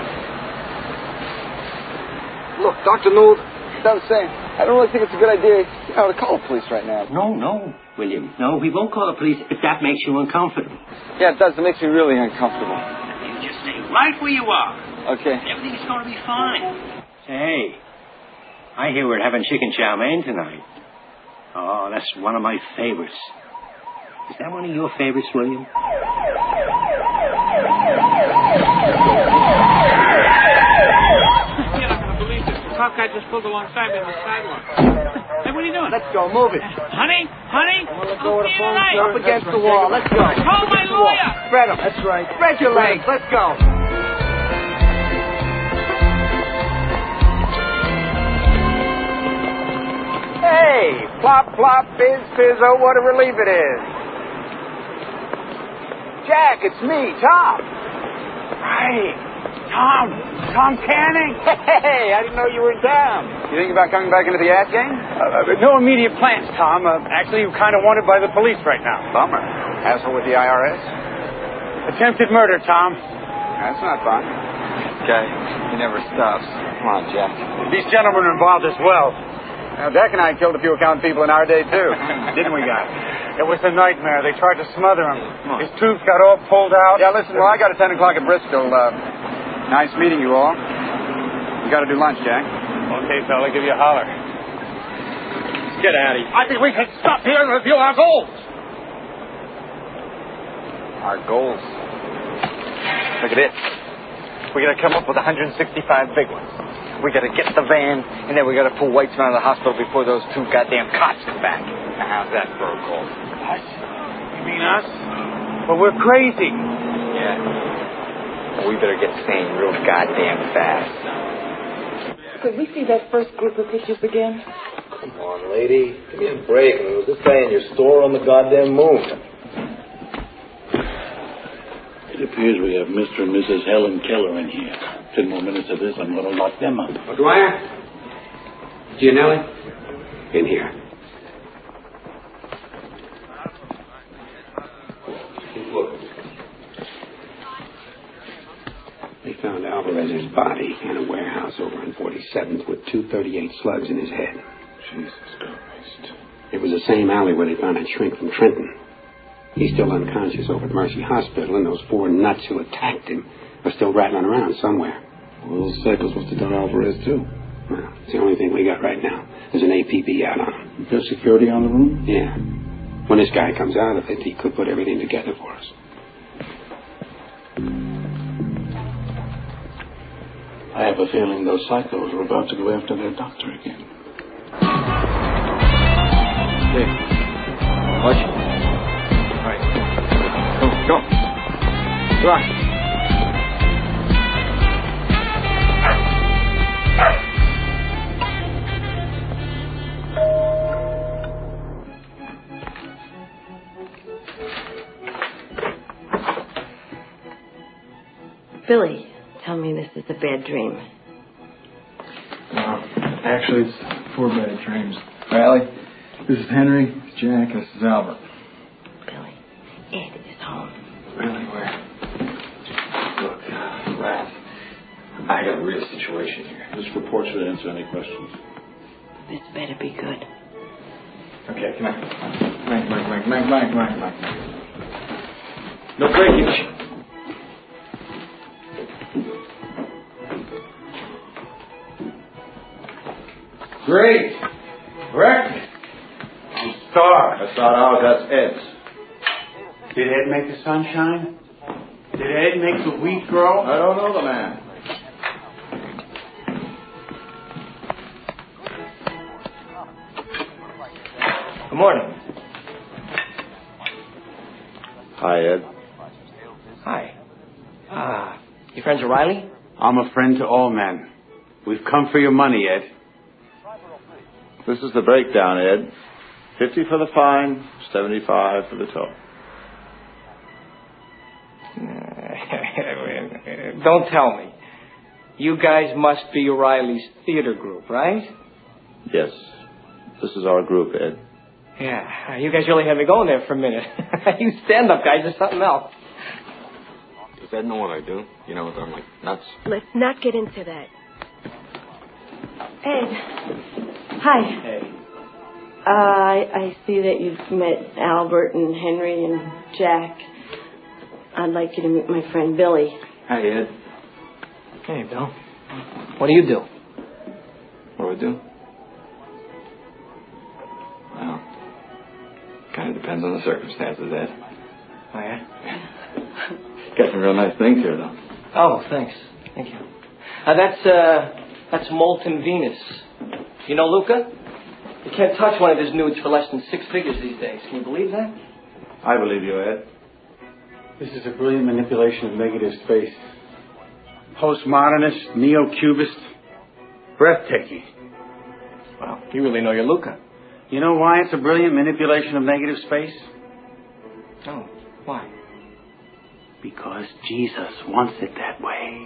Look, Doctor Newell, as I was saying, I don't really think it's a good idea, you know, to call the police right now. No, no, William. No, we won't call the police if that makes you uncomfortable. Yeah, it does. It makes me really uncomfortable. You just stay right where you are. Okay. Everything's going to be fine. Hey, I hear we're having chicken chow mein tonight. Oh, that's one of my favorites. Is that one of your favorites, William? Top guy just pulled alongside me on the sidewalk. Hey, what are you doing? Let's go. Move it. Honey? Honey? I'll see you tonight. Up against the wall. Let's go. Call my lawyer. Spread them. That's right. Spread your legs. Let's go. Hey, plop, plop, fizz, fizzo, what a relief it is. Jack, it's me, Tom. Right. Tom, Tom Canning. Hey, I didn't know you were in town. You thinking about coming back into the ad game? Uh, uh, no immediate plans, Tom. Uh, actually, you're kind of wanted by the police right now. Bummer. Asshole with the I R S? Attempted murder, Tom. That's not fun. Okay, he never stops. Come on, Jack. These gentlemen are involved as well. Now, Jack and I killed a few accountant people in our day, too. Didn't we, guys? It was a nightmare. They tried to smother him. His tooth got all pulled out. Yeah, listen, well, I got a ten o'clock at Bristol. Uh, nice meeting you all. We got to do lunch, Jack. Okay, fella, give you a holler. Get out of here. I think we can stop here and review our goals. Our goals? Look at this. We got to come up with one hundred sixty-five big ones. We got to get the van, and then we got to pull Weitzman out of the hospital before those two goddamn cops come back. Now, how's that for a goal? What? You mean us? Well, we're crazy. Yeah. Well, we better get sane real goddamn fast. Could we see that first group of pictures again? Come on, lady. Give me a break. I mean, was this guy in your store on the goddamn moon? It appears we have Mister and Missus Helen Keller in here. Ten more minutes of this, I'm going to lock them up. O'Dwyer? Gianelli? In here. Look. They found Alvarez's body in a warehouse over on forty-seventh with two thirty-eight slugs in his head. Jesus Christ. It was the same alley where they found that shrink from Trenton. He's still unconscious over at Mercy Hospital, and those four nuts who attacked him are still rattling around somewhere. Well, those psychos must have done Alvarez, too. Well, it's the only thing we got right now. There's an A P B out on him. You got security on the room? Yeah. When this guy comes out of it, he could put everything together for us. I have a feeling those psychos are about to go after their doctor again. Hey. Watch it. All right. Go, go. Come on. Billy, tell me this is a bad dream. No, actually, it's four bad dreams. Riley, this is Henry, this is Jack, and this is Albert. Billy, Ed is home. Really, where? Look, Rat, I got a real situation here. This report should answer any questions. This better be good. Okay, come on. Mike, Mike, Mike, Mike, Mike, Mike, Mike. No breakage. Great. Correct? Star. That's not ours, that's Ed's. Did Ed make the sunshine? Did Ed make the wheat grow? I don't know the man. Good morning. Hi, Ed. Hi. Ah, you friends with Riley? I'm a friend to all men. We've come for your money, Ed. This is the breakdown, Ed. Fifty for the fine, seventy-five for the tow. Don't tell me. You guys must be O'Reilly's theater group, right? Yes. This is our group, Ed. Yeah, you guys really had me going there for a minute. You stand-up guys are something else. Does Ed know what I do? You know, I'm like nuts. Let's not get into that. Ed. Hi. Hey. Uh, I, I see that you've met Albert and Henry and Jack. I'd like you to meet my friend Billy. Hi, Ed. Hey, Bill. What do you do? What do I do? Well, kind of depends on the circumstances, Ed. Oh, yeah? Got some real nice things here, though. Oh, thanks. Thank you. Uh, that's, uh, that's Molten Venus. You know Luca? You can't touch one of his nudes for less than six figures these days. Can you believe that? I believe you, Ed. This is a brilliant manipulation of negative space. Postmodernist, neo-cubist, breathtaking. Wow, you really know your Luca. You know why it's a brilliant manipulation of negative space? Oh, why? Because Jesus wants it that way.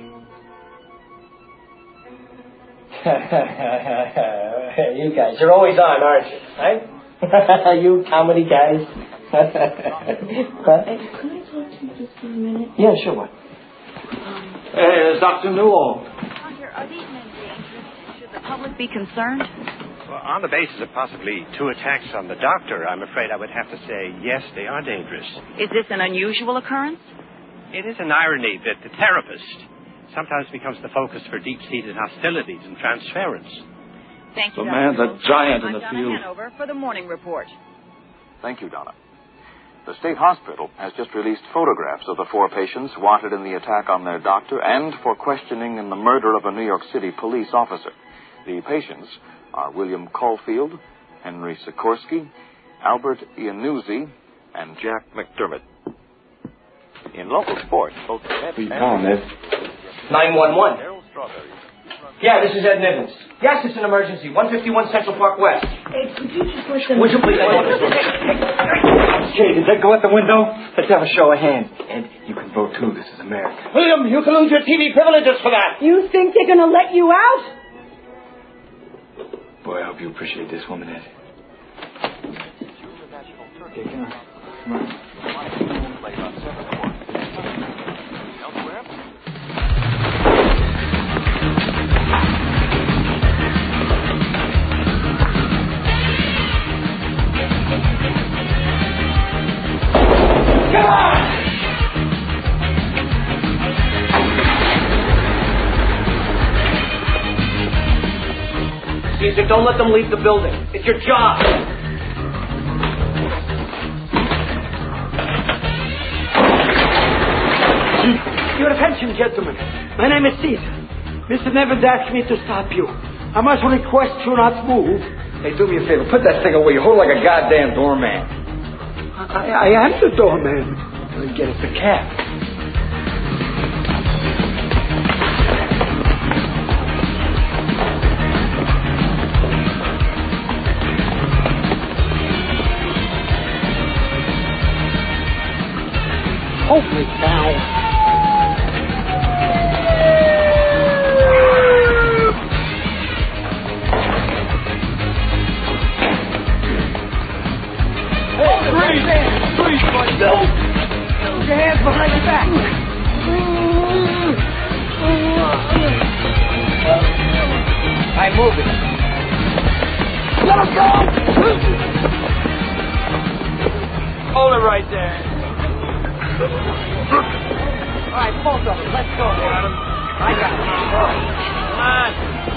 You guys are always on, aren't you? Right? You comedy guys. Hey, can I talk to you just for a minute? Yeah, sure. What? Hey, it's Doctor Newell. Doctor, are these men dangerous? Should the public be concerned? Well, on the basis of possibly two attacks on the doctor, I'm afraid I would have to say, yes, they are dangerous. Is this an unusual occurrence? It is an irony that the therapist sometimes becomes the focus for deep-seated hostilities and transference. Thank you, The Doctor man's a Newell. giant in I'm the Donna field. Hanover for the morning report. Thank you, Donna. The state hospital has just released photographs of the four patients wanted in the attack on their doctor and for questioning in the murder of a New York City police officer. The patients are William Caulfield, Henry Sikorsky, Albert Iannuzzi, and Jack McDermott. In local sports, both the Mets and... Ed? nine one one. Yeah, this is Ed Nivens. Yes, it's an emergency. one fifty-one Central Park West. Hey, could you just let them... Would you please? Okay, did they go out the window? Let's have a show of hands. Ed, you can vote too. This is America. William, you can lose your T V privileges for that. You think they're going to let you out? Boy, I hope you appreciate this woman, Ed. Okay, come on. Come on. Caesar, don't let them leave the building. It's your job. Your attention, gentlemen. My name is Caesar. Mister Nevins asked me to stop you. I must request you not move. Hey, do me a favor. Put that thing away. You hold it like a goddamn doorman. I, I am the doorman. Well, get us a cab. Holy cow. Put your hands behind your back. I'm moving. Let him go! Hold it right there. All right, both of them. Let's go, Adam. I got it. Come on.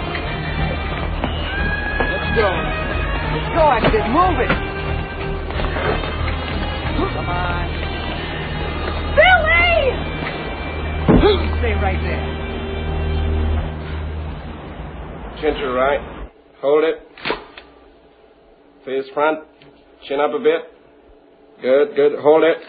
Let's go. Let's go, I said. Move it. Come on. Billy! Stay right there. Chin to the right. Hold it. Face front. Chin up a bit. Good, good. Hold it.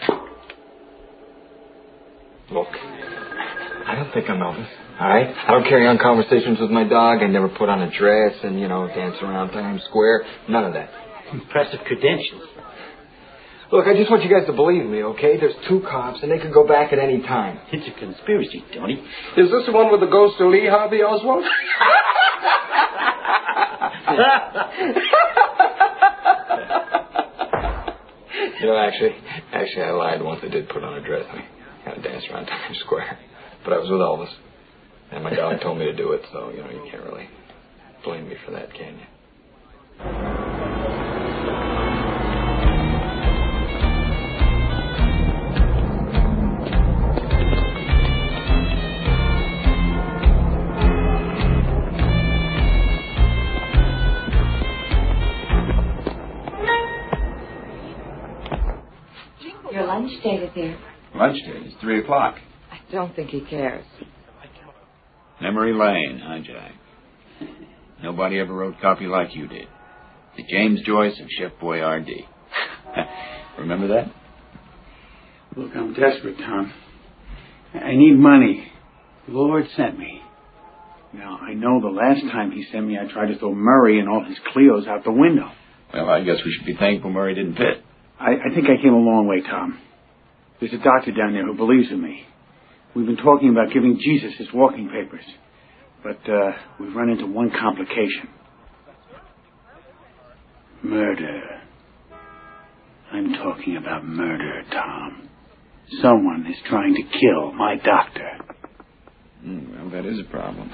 Look, I don't think I'm Elvis, all right? I don't carry on conversations with my dog. I never put on a dress and, you know, dance around Times Square. None of that. Impressive credentials. Look, I just want you guys to believe me, okay? There's two cops, and they could go back at any time. It's a conspiracy, Tony. Is this the one with the ghost of Lee Harvey Oswald? You know, actually, actually, I lied once. I did put on a dress and I kind of danced around Times Square. But I was with Elvis, and my dog told me to do it, so, you know, you can't really blame me for that, can you? Your lunch date is here. Lunch date is three o'clock. I don't think he cares. Memory Lane, huh, Jack? Nobody ever wrote copy like you did. The James Joyce of Chef Boyardee. Remember that? Look, I'm desperate, Tom. I need money. The Lord sent me. Now, I know the last time he sent me, I tried to throw Murray and all his Cleos out the window. Well, I guess we should be thankful Murray didn't fit. I, I think I came a long way, Tom. There's a doctor down there who believes in me. We've been talking about giving Jesus his walking papers. But uh, we've run into one complication. Murder. I'm talking about murder, Tom. Someone is trying to kill my doctor. Mm, well, that is a problem.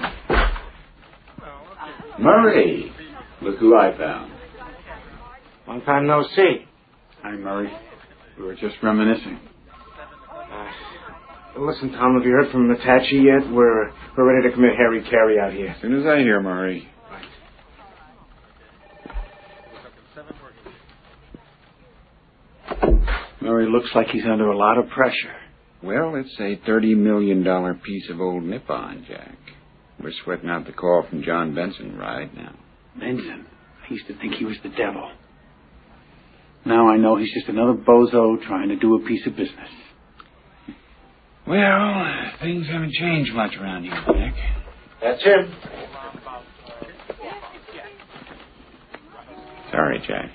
Murray! Look who I found. Long time no see. Hi, Murray. We were just reminiscing. Uh, listen, Tom, have you heard from Natachi yet? We're we're ready to commit Harry Carey out here. As soon as I hear, Murray. Murray looks like he's under a lot of pressure. Well, it's a thirty million dollars piece of old Nippon, Jack. We're sweating out the call from John Benson right now. Benson? I used to think he was the devil. Now I know he's just another bozo trying to do a piece of business. Well, things haven't changed much around here, Jack. That's him. Sorry, Jack.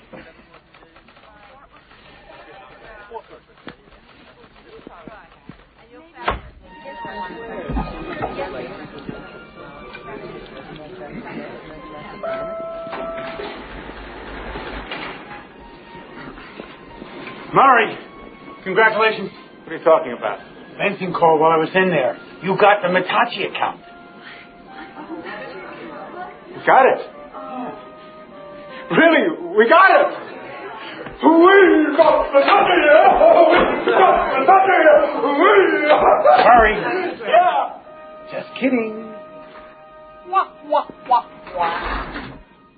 Murray! Congratulations. What are you talking about? Benson called while I was in there. You got the Mitachi account. We got it. Really, we got it. We got Mitachi. We got Mitachi. Murray. Yeah. Just kidding. Wah, wah, wah, wah.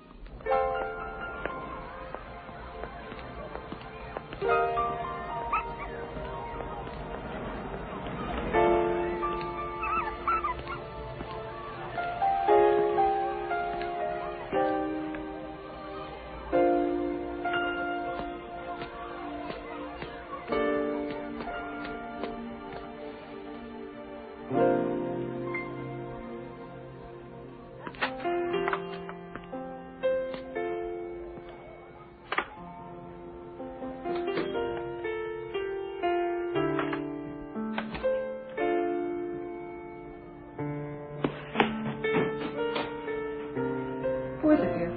Who is it, dear?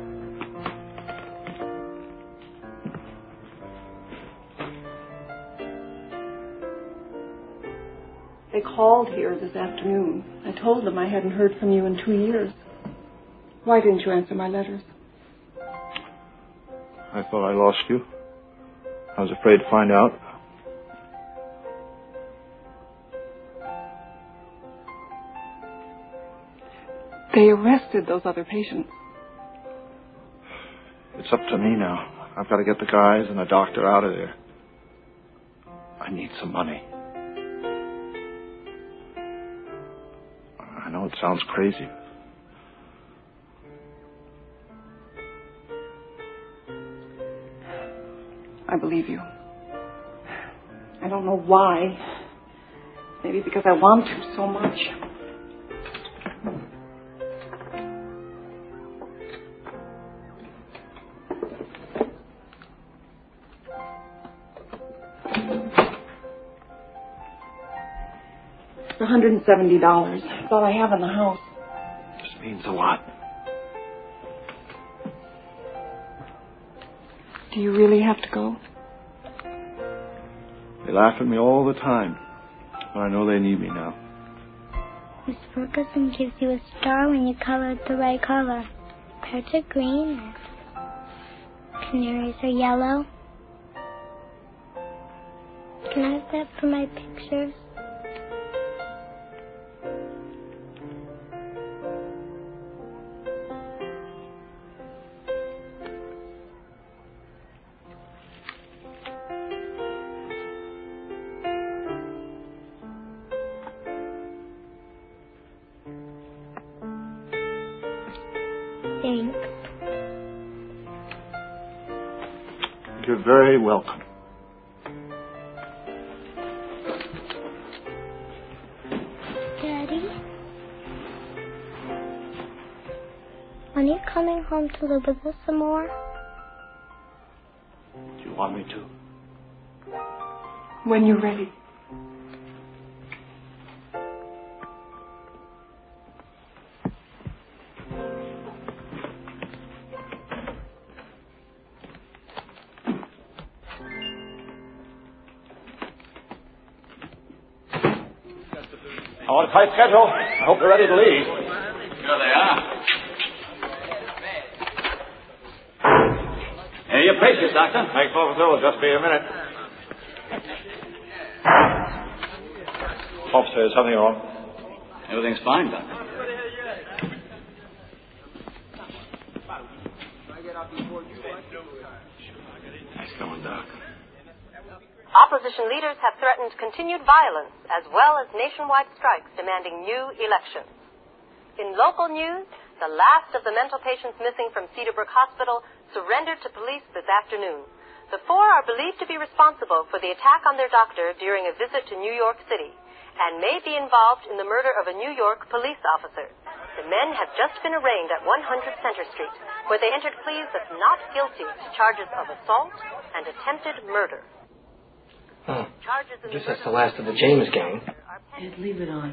They called here this afternoon. I told them I hadn't heard from you in two years. Why didn't you answer my letters? I thought I lost you. I was afraid to find out. They arrested those other patients. It's up to me now. I've got to get the guys and the doctor out of there. I need some money. I know it sounds crazy. I believe you. I don't know why. Maybe because I want to so much. one hundred seventy dollars. That's all I have in the house. This means a lot. Do you really have to go? They laugh at me all the time, but I know they need me now. Miss Ferguson gives you a star when you color it the right color. Birds are green. Canaries are yellow. Can I have that for my pictures? Thanks. You're very welcome. Daddy? When are you coming home to live with us some more? Do you want me to? When you're ready. On a tight schedule. I hope they're ready to leave. Here they are. Here, your patients, Doctor. Thanks, officer. It'll just be a minute. Officer, is something wrong? Everything's fine, Doctor. Nice going, Doc. Opposition leaders have threatened continued violence as well as nationwide strikes demanding new elections. In local news, the last of the mental patients missing from Cedarbrook Hospital surrendered to police this afternoon. The four are believed to be responsible for the attack on their doctor during a visit to New York City and may be involved in the murder of a New York police officer. The men have just been arraigned at one hundred Center Street, where they entered pleas of not guilty to charges of assault and attempted murder. Oh, I guess that's the last of the James gang. Ed, leave it on.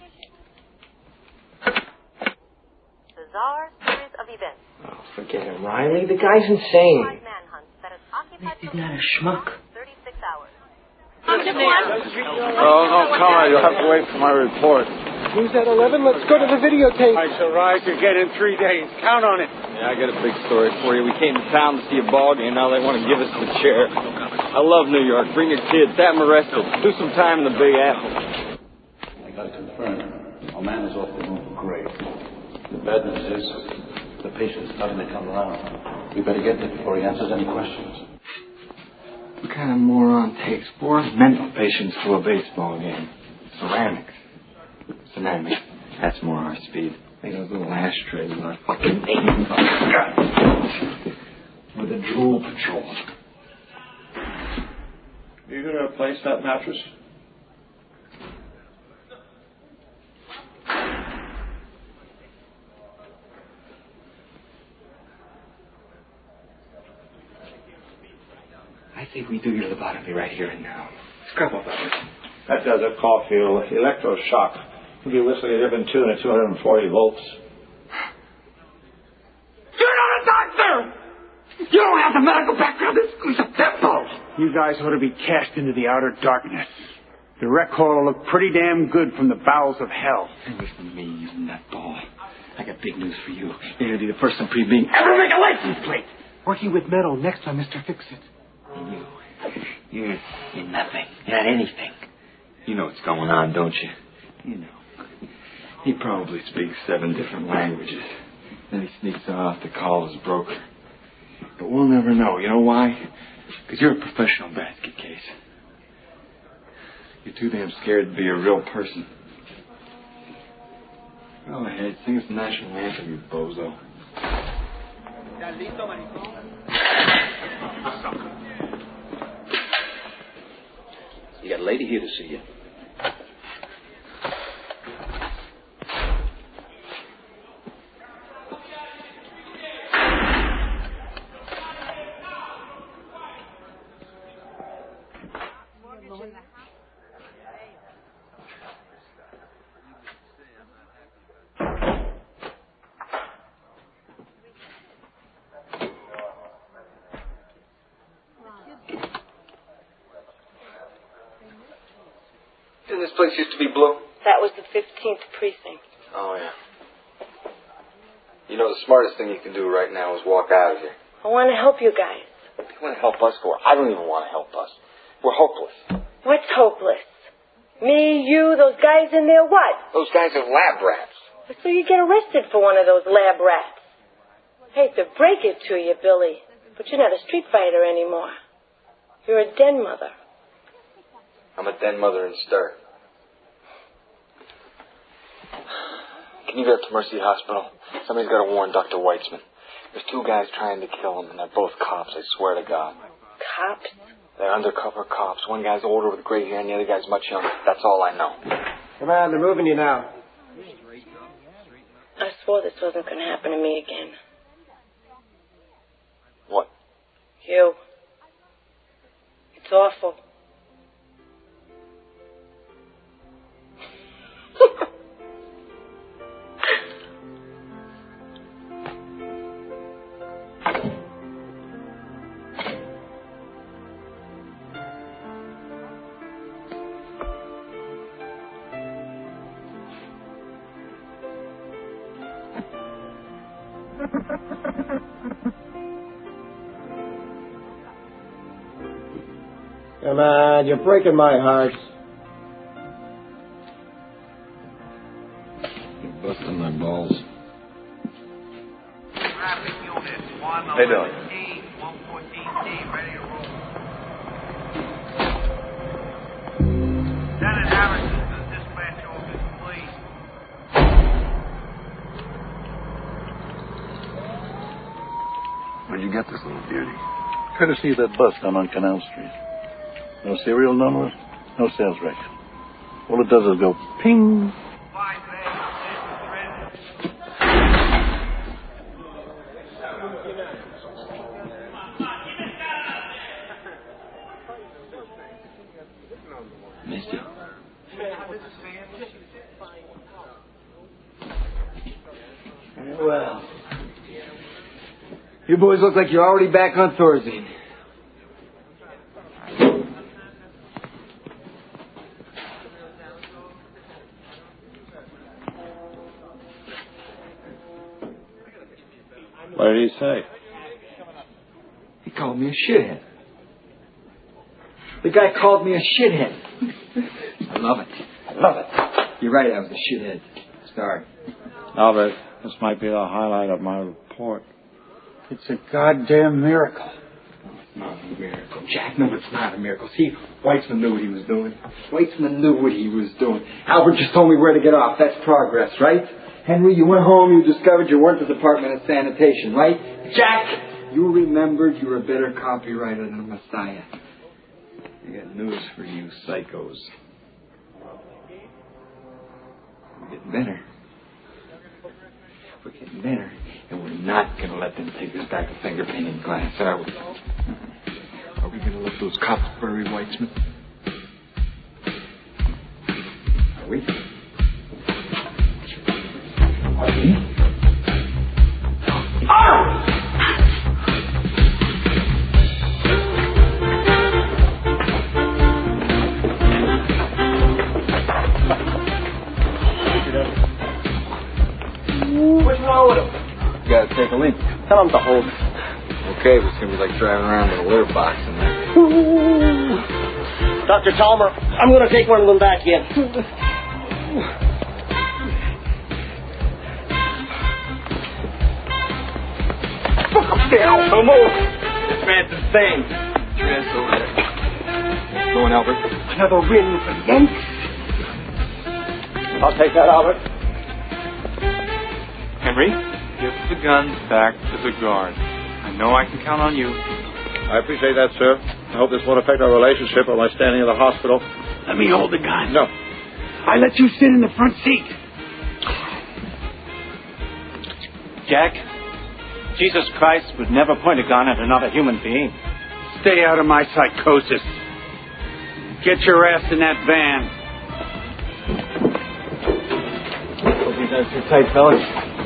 Bizarre series of events. Oh, forget him, Riley. The guy's insane. He's not a schmuck. Oh, no, come on. You'll have to wait for my report. Who's at eleven? Let's go to the videotape. I shall rise again in three days. Count on it. Yeah, I got a big story for you. We came to town to see a ball game. Now they want to give us the chair. I love New York. Bring your kids. Have them arrested. Do some time in the Big Apple. I got to confirm. Our man is off the move for grave. The bad news is the patient's starting to come around. We better get there before he answers any questions. What kind of moron takes four mental patients to a baseball game? Ceramics. Ceramics. That's more our speed. Make those little ashtrays with our fucking names on it. With a drool patrol. Are you going to replace that mattress? I think we do your lobotomy right here and now. Scrap all that. That does a Caulfield electroshock. You'll be whistling a different tune at two hundred forty volts. You're not a doctor! You don't have the medical background to squeeze a pimple! You guys ought to be cast into the outer darkness. The record will look pretty damn good from the bowels of hell. And listen to me, you nutball. I got big news for you. You're going to be the first Supreme being ever make a license plate. Working with metal next time, Mister Fix-It. And you, you're, you're nothing. You're not anything. You know what's going on, don't you? You know. He probably speaks seven different languages. Then he sneaks off to call his broker. But we'll never know. You know why? Because you're a professional basket case. You're too damn scared to be a real person. Go ahead, sing us the national anthem, you bozo. You got a lady here to see you. place used to be blue? That was the fifteenth precinct. Oh, yeah. You know, the smartest thing you can do right now is walk out of here. I want to help you guys. What do you want to help us for? I don't even want to help us. We're hopeless. What's hopeless? Me, you, those guys in there, what? Those guys are lab rats. So you get arrested for one of those lab rats. Hate to break it to you, Billy, but you're not a street fighter anymore. You're a den mother. I'm a den mother in stir. Can you get to Mercy Hospital? Somebody's got to warn Doctor Weitzman. There's two guys trying to kill him, and they're both cops, I swear to God. Cops? They're undercover cops. One guy's older with gray hair, and the other guy's much younger. That's all I know. Come on, they're moving you now. I swore this wasn't going to happen to me again. What? You. It's awful. Come on, you're breaking my heart. You're busting my balls. Hey, Billy. Lieutenant Harrison, the dispatch office, please. Where'd you get this little beauty? Courtesy of that bus down on Canal Street. No serial number, no sales record. All it does is go ping. Mister. Well, you boys look like you're already back on Thorazine. What did he say? He called me a shithead. The guy called me a shithead. I love it. I love it. You're right, I was a shithead. Sorry. Albert, this might be the highlight of my report. It's a goddamn miracle. It's not a miracle, Jack. No, it's not a miracle. See, Weitzman knew what he was doing. Weitzman knew what he was doing. Albert just told me where to get off. That's progress, right? Henry, you went home, you discovered you weren't the Department of Sanitation, right? Jack, you remembered you were a better copywriter than a Messiah. I got news for you psychos. We're getting better. We're getting better. And we're not going to let them take us back to finger painting class, are we? Are we going to let those cops bury Weitzman? Are we? Are we? Are we? What's wrong with him? You gotta take a leak. Tell him to hold it. Okay, but it's gonna be like driving around with a litter box in there. Doctor Talmer, I'm going to take one of them back in. Don't move. This man's insane. Trans over there. Going, Albert. Another win for the Yanks. I'll take that, Albert. Henry, give the guns back to the guard. I know I can count on you. I appreciate that, sir. I hope this won't affect our relationship or my standing in the hospital. Let me hold the gun. No. I let you sit in the front seat. Jack, Jesus Christ would never point a gun at another human being. Stay out of my psychosis. Get your ass in that van. Hope you guys are tight, fellas.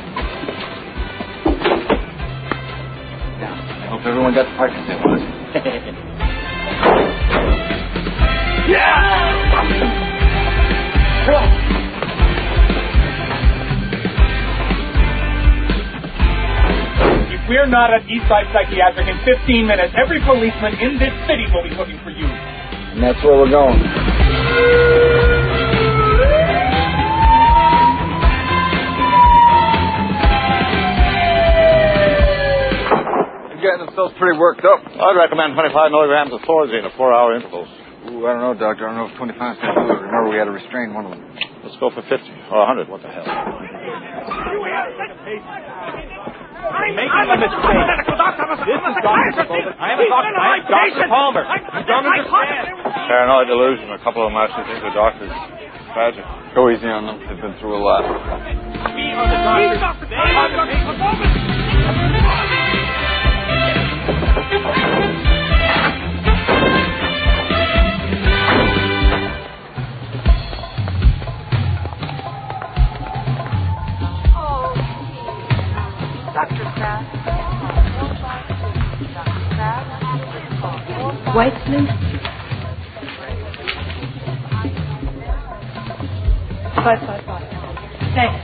Now, I hope everyone got the parking they wanted. Yeah! If we're not at Eastside Psychiatric in fifteen minutes, every policeman in this city will be looking for you. And that's where we're going. Getting themselves pretty worked up. I'd recommend twenty-five milligrams of Thorazine at four-hour intervals. Ooh, I don't know, Doctor. I don't know if twenty-five is going to do it. Remember, we had to restrain one of them. Let's go for fifty or one hundred. What the hell? I'm making a mistake. This is Doctor Bolden. I am a doctor. I am Doctor Palmer. You don't understand. Paranoid delusion. A couple of them actually think the doctor's tragic. Go easy on them. They've been through a lot. We are the doctors. They are Doctor Palmer. Doctor Kraft. Weitzman? Five, five, five. Thanks.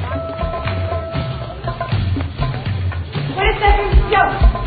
Wait a second. Yo.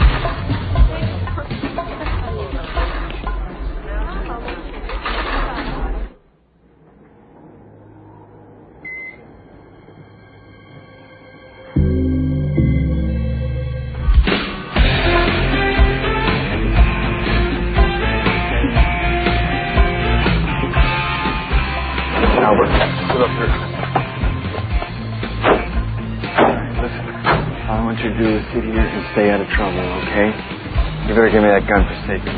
Sit here and stay out of trouble, okay? You better give me that gun for safety.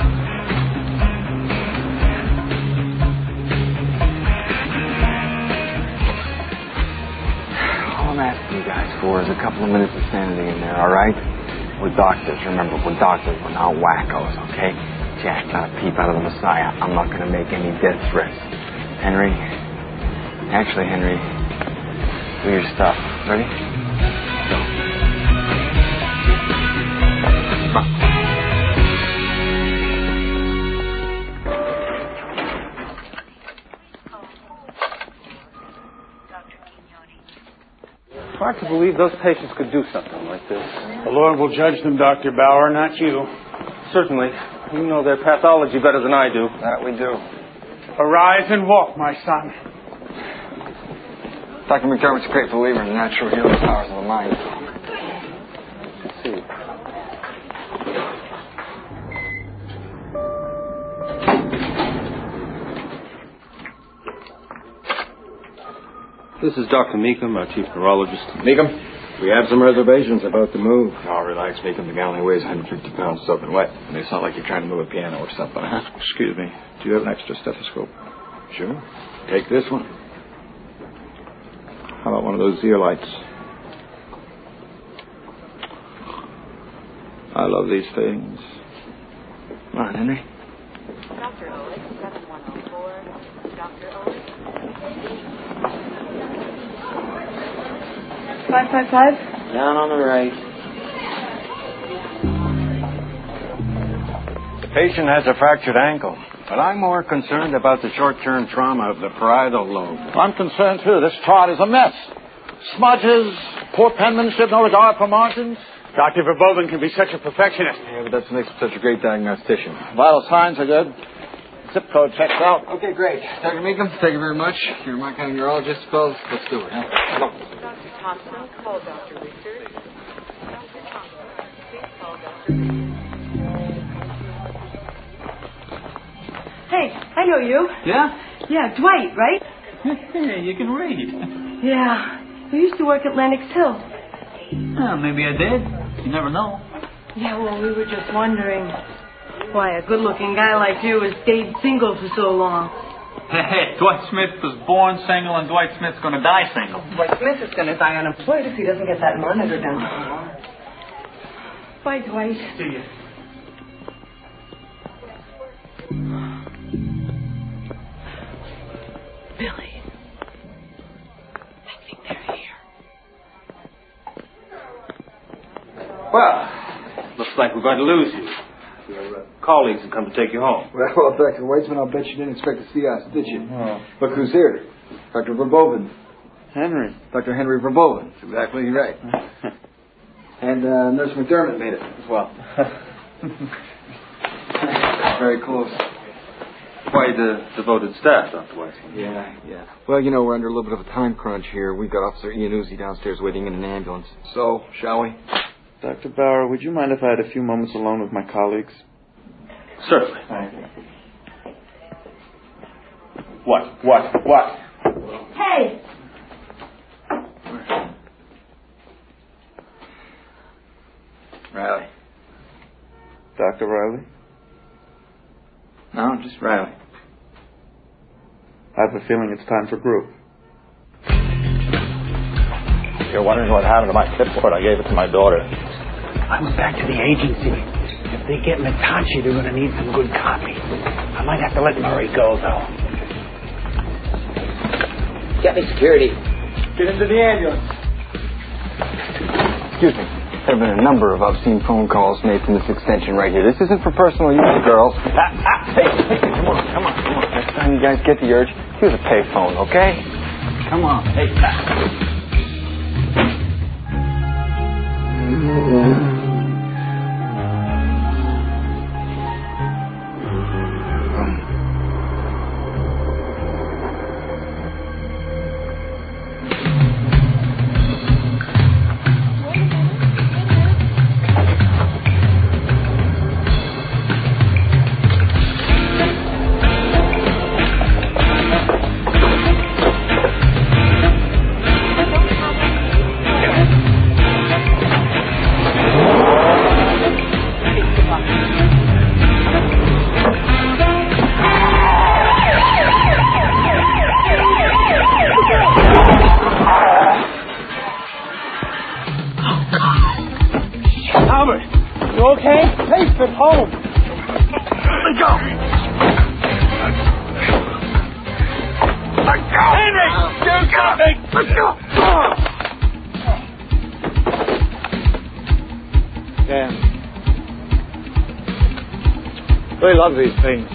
All I'm asking you guys for is a couple of minutes of sanity in there, all right? We're doctors, remember, we're doctors, we're not wackos, okay? Jack, not a peep out of the Messiah. I'm not going to make any death threats. Henry, actually, Henry, do your stuff. Ready? Go. Hard to believe those patients could do something like this. The Lord will judge them, Doctor Bauer, not you. Certainly. You know their pathology better than I do. That we do. Arise and walk, my son. Doctor McDermott's a great believer in the natural healing powers of the mind. Let's see. This is Doctor Meekum, our chief neurologist. Meekum, we have some reservations about the move. Oh, relax, Meekum. The guy only weighs one hundred fifty pounds soaking wet. And it's not like you're trying to move a piano or something, huh? Excuse me. Do you have an extra stethoscope? Sure. Take this one. How about one of those ear lights? I love these things. Come on, Henry. Doctor Owen, seven one oh four. Doctor Owen. Five, five, five. Down on the right. The patient has a fractured ankle, but I'm more concerned about the short-term trauma of the parietal lobe. I'm concerned, too. This chart is a mess. Smudges, poor penmanship, no regard for margins. Doctor Verboten can be such a perfectionist. Yeah, but that's what makes him such a great diagnostician. Vital signs are good. Zip code checks out. Okay, great. Doctor Meekum, thank you very much. You're my kind of neurologist, suppose. Let's do it. Huh? Doctor Thompson, call Doctor Richard. Doctor Thompson, please call Doctor Richard. Hey, I know you. Yeah? Yeah, Dwight, right? Hey, you can read. Yeah. You used to work at Lenox Hill. Well, maybe I did. You never know. Yeah, well, we were just wondering why a good-looking guy like you has stayed single for so long. Hey, hey, Dwight Smith was born single, and Dwight Smith's going to die single. Dwight Smith is going to die unemployed if he doesn't get that monitor done. Bye, Dwight. See you. Billy. I think they're here. Well, looks like we're going to lose you. Your uh, colleagues have come to take you home. Well, Doctor Weitzman, I'll bet you didn't expect to see us, did you? Oh. Look who's here. Doctor Verbovin. Henry. Doctor Henry Verbovin. That's exactly right. And uh, Nurse McDermott made it as well. Very close. Quite a devoted staff, Doctor Weitzman. Yeah, yeah. Well, you know, we're under a little bit of a time crunch here. We've got Officer Ian Uzi downstairs waiting in an ambulance. So, shall we? Doctor Bauer, would you mind if I had a few moments alone with my colleagues? Certainly. What? What? What? Hey! Riley. Doctor Riley? No, just Riley. I have a feeling it's time for group. You're wondering what happened to my clipboard. I gave it to my daughter. I went back to the agency. If they get Mitachi, they're going to need some good copy. I might have to let Murray go, though. Get me security. Get into the ambulance. Excuse me. There have been a number of obscene phone calls made from this extension right here. This isn't for personal use, girls. Ah, ah, hey, hey, come on, come on, come on. Next time you guys get the urge, use a payphone, okay? Come on. Hey, ah. They love these things.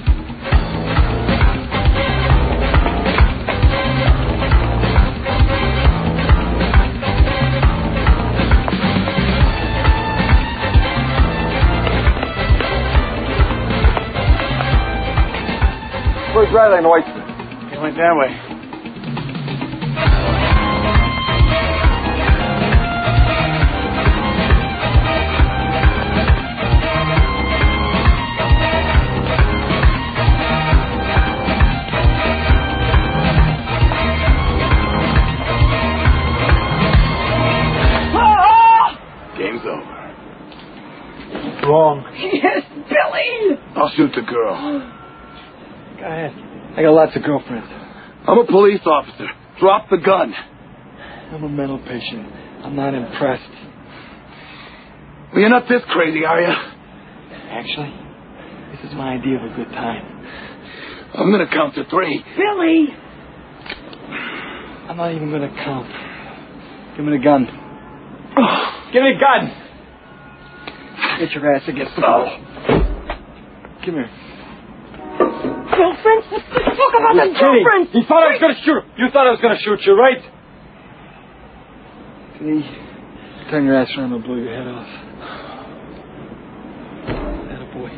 Where's Riley and Weitzman? He went that way. Wrong. Yes, Billy! I'll shoot the girl. Go ahead. I got lots of girlfriends. I'm a police officer. Drop the gun. I'm a mental patient. I'm not impressed. Well, you're not this crazy, are you? Actually, this is my idea of a good time. I'm going to count to three. Billy! I'm not even going to count. Give me the gun. Give me a gun! Get your ass against the wall. Come here. Girlfriends? Let's talk about the girlfriends! You thought I was going to shoot You thought I was going to shoot you, right? See? Turn your ass around and blow your head off. Attaboy.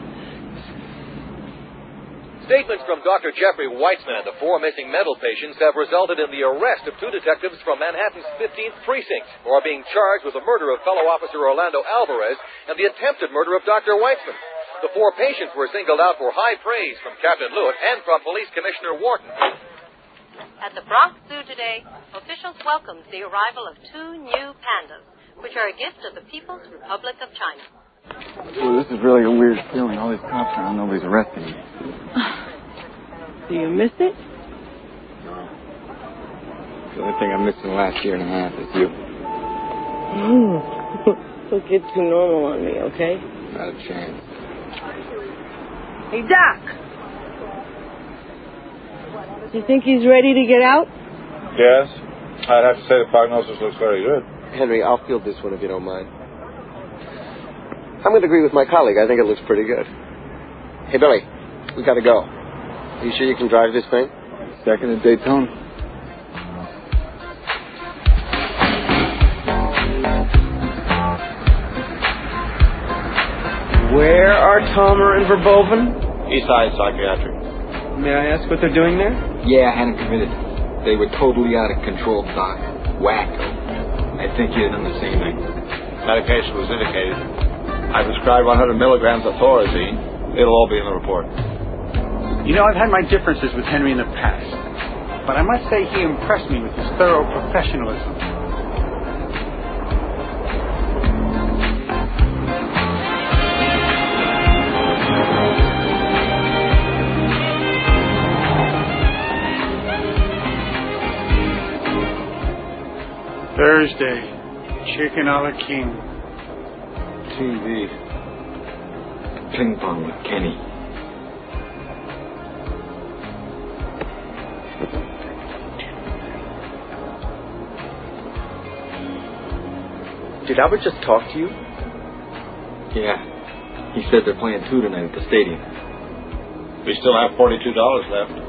Statements from Doctor Jeffrey Weitzman and the four missing mental patients have resulted in the arrest of two detectives from Manhattan's fifteenth Precinct who are being charged with the murder of fellow officer Orlando Alvarez and the attempted murder of Doctor Weitzman. The four patients were singled out for high praise from Captain Lewitt and from Police Commissioner Wharton. At the Bronx Zoo today, officials welcomed the arrival of two new pandas, which are a gift of the People's Republic of China. Ooh, this is really a weird feeling. All these cops around, nobody's arresting me. Do you miss it? No. The only thing I missed in the last year and a half is you. Don't get too normal on me, okay? Not a chance. Hey, Doc. You think he's ready to get out? Yes. I'd have to say the prognosis looks very good. Henry, I'll field this one if you don't mind. I'm going to agree with my colleague. I think it looks pretty good. Hey, Billy, we got to go. Are you sure you can drive this thing? Second at Daytona. Where are Tomer and Verboven? Eastside Psychiatric. May I ask what they're doing there? Yeah, I hadn't committed. They were totally out of control, Doc. Wacko. I think you had done the same thing. Medication was indicated. I prescribed one hundred milligrams of Thorazine. It'll all be in the report. You know, I've had my differences with Henry in the past, but I must say he impressed me with his thorough professionalism. Thursday, chicken a la king. T V. Ping pong with Kenny. Did Albert just talk to you? Yeah. He said they're playing two tonight at the stadium. We still have forty-two dollars left.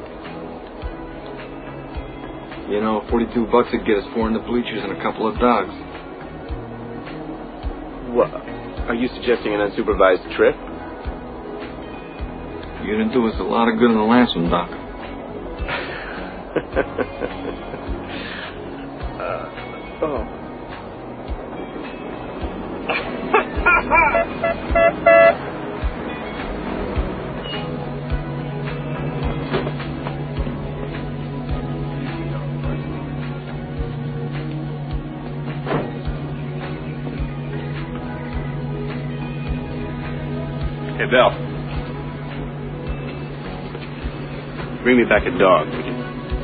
You know, forty-two bucks would get us four in the bleachers and a couple of dogs. What? Are you suggesting an unsupervised trip? You didn't do us a lot of good in the last one, Doc. uh, oh. Hey, Bill. Bring me back a dog, would you?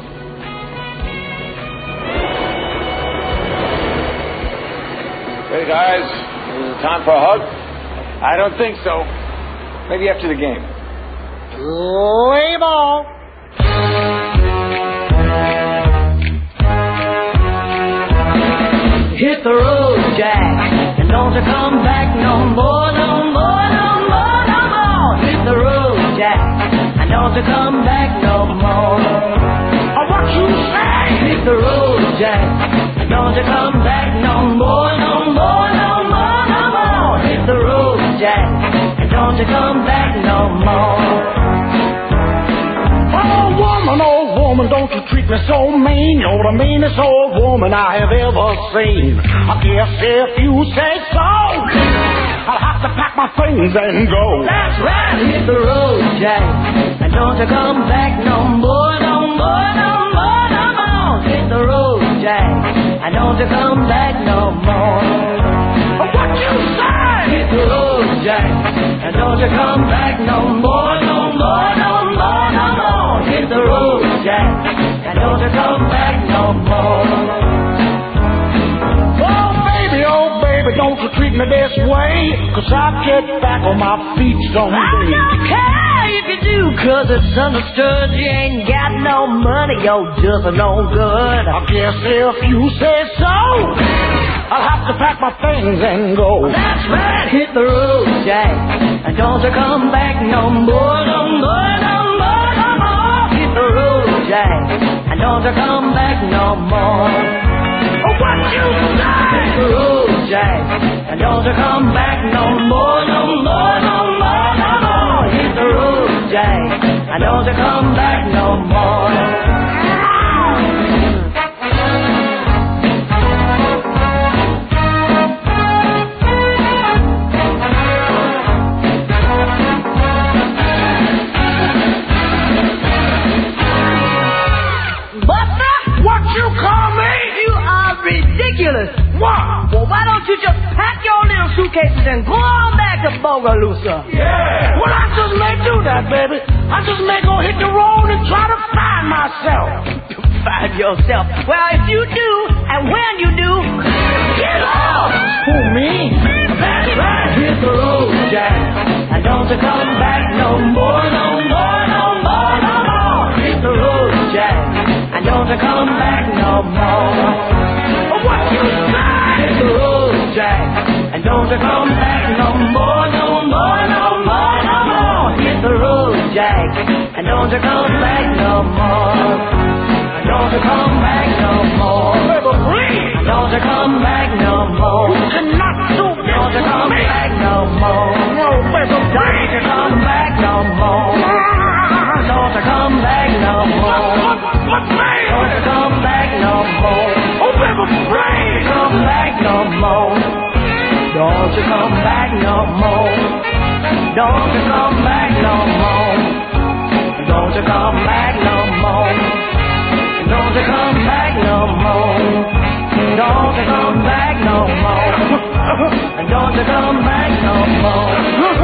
Hey, guys. Is it time for a hug? I don't think so. Maybe after the game. Play ball. Hit the road, Jack, and don't you come back no more, no more, no more, no more. Hit the road, Jack, and don't you come back no more. Oh, what you say? Hit the road, Jack, and don't you come back no more, no more, no more, no more. Hit the road, Jack, and don't you come back no more. Oh, woman, oh, woman, don't you treat me so mean. You're the meanest old woman I have ever seen. I guess if you say so, I'll have to pack my things and go. That's right, hit the road, Jack, and don't you come back no more, no more, no more, no more. Hit the road, Jack, and don't you come back no more. What you say? Hit the road, Jack, and don't you come back no more, no more, no more, no more. Hit the road, Jack, and don't you come back no more. Oh, baby, oh, baby, don't you treat me this way, 'cause I'll get back on my feet someday. I don't care if you do, 'cause it's understood you ain't got no money, you're just no good. I guess if you say so, I'll have to pack my things and go. That's right, hit the road, Jack, and don't you come back no more, no more, no more, no more. Hit the road, Jack, and don't you come back no more. Oh, what you say? Hit the road, Jack, and don't you come back no more, no more, no more, no more. Hit the road, Jack, and don't you come back no more. Ridiculous. What? Well, why don't you just pack your little suitcases and go on back to Bogalusa? Yeah. Well, I just may do that, baby. I just may go hit the road and try to find myself. Find yourself? Well, if you do, and when you do, get off. Who, me? That's right. Hit the road, Jack, and don't you come back no more, no more, no more, no more. Hit the road, Jack, and don't you come back no more. What you say? Hit the road, Jack, and don't you come back no more, no more, no more, no more. Hit the road, Jack, and don't you come back no more. Don't you come back no more. Don't you come back no more. Don't you come back no more. more. Don't you come back no more. Don't you come back no more. Don't you come back no more. Don't you come back no more. Don't you come back no more.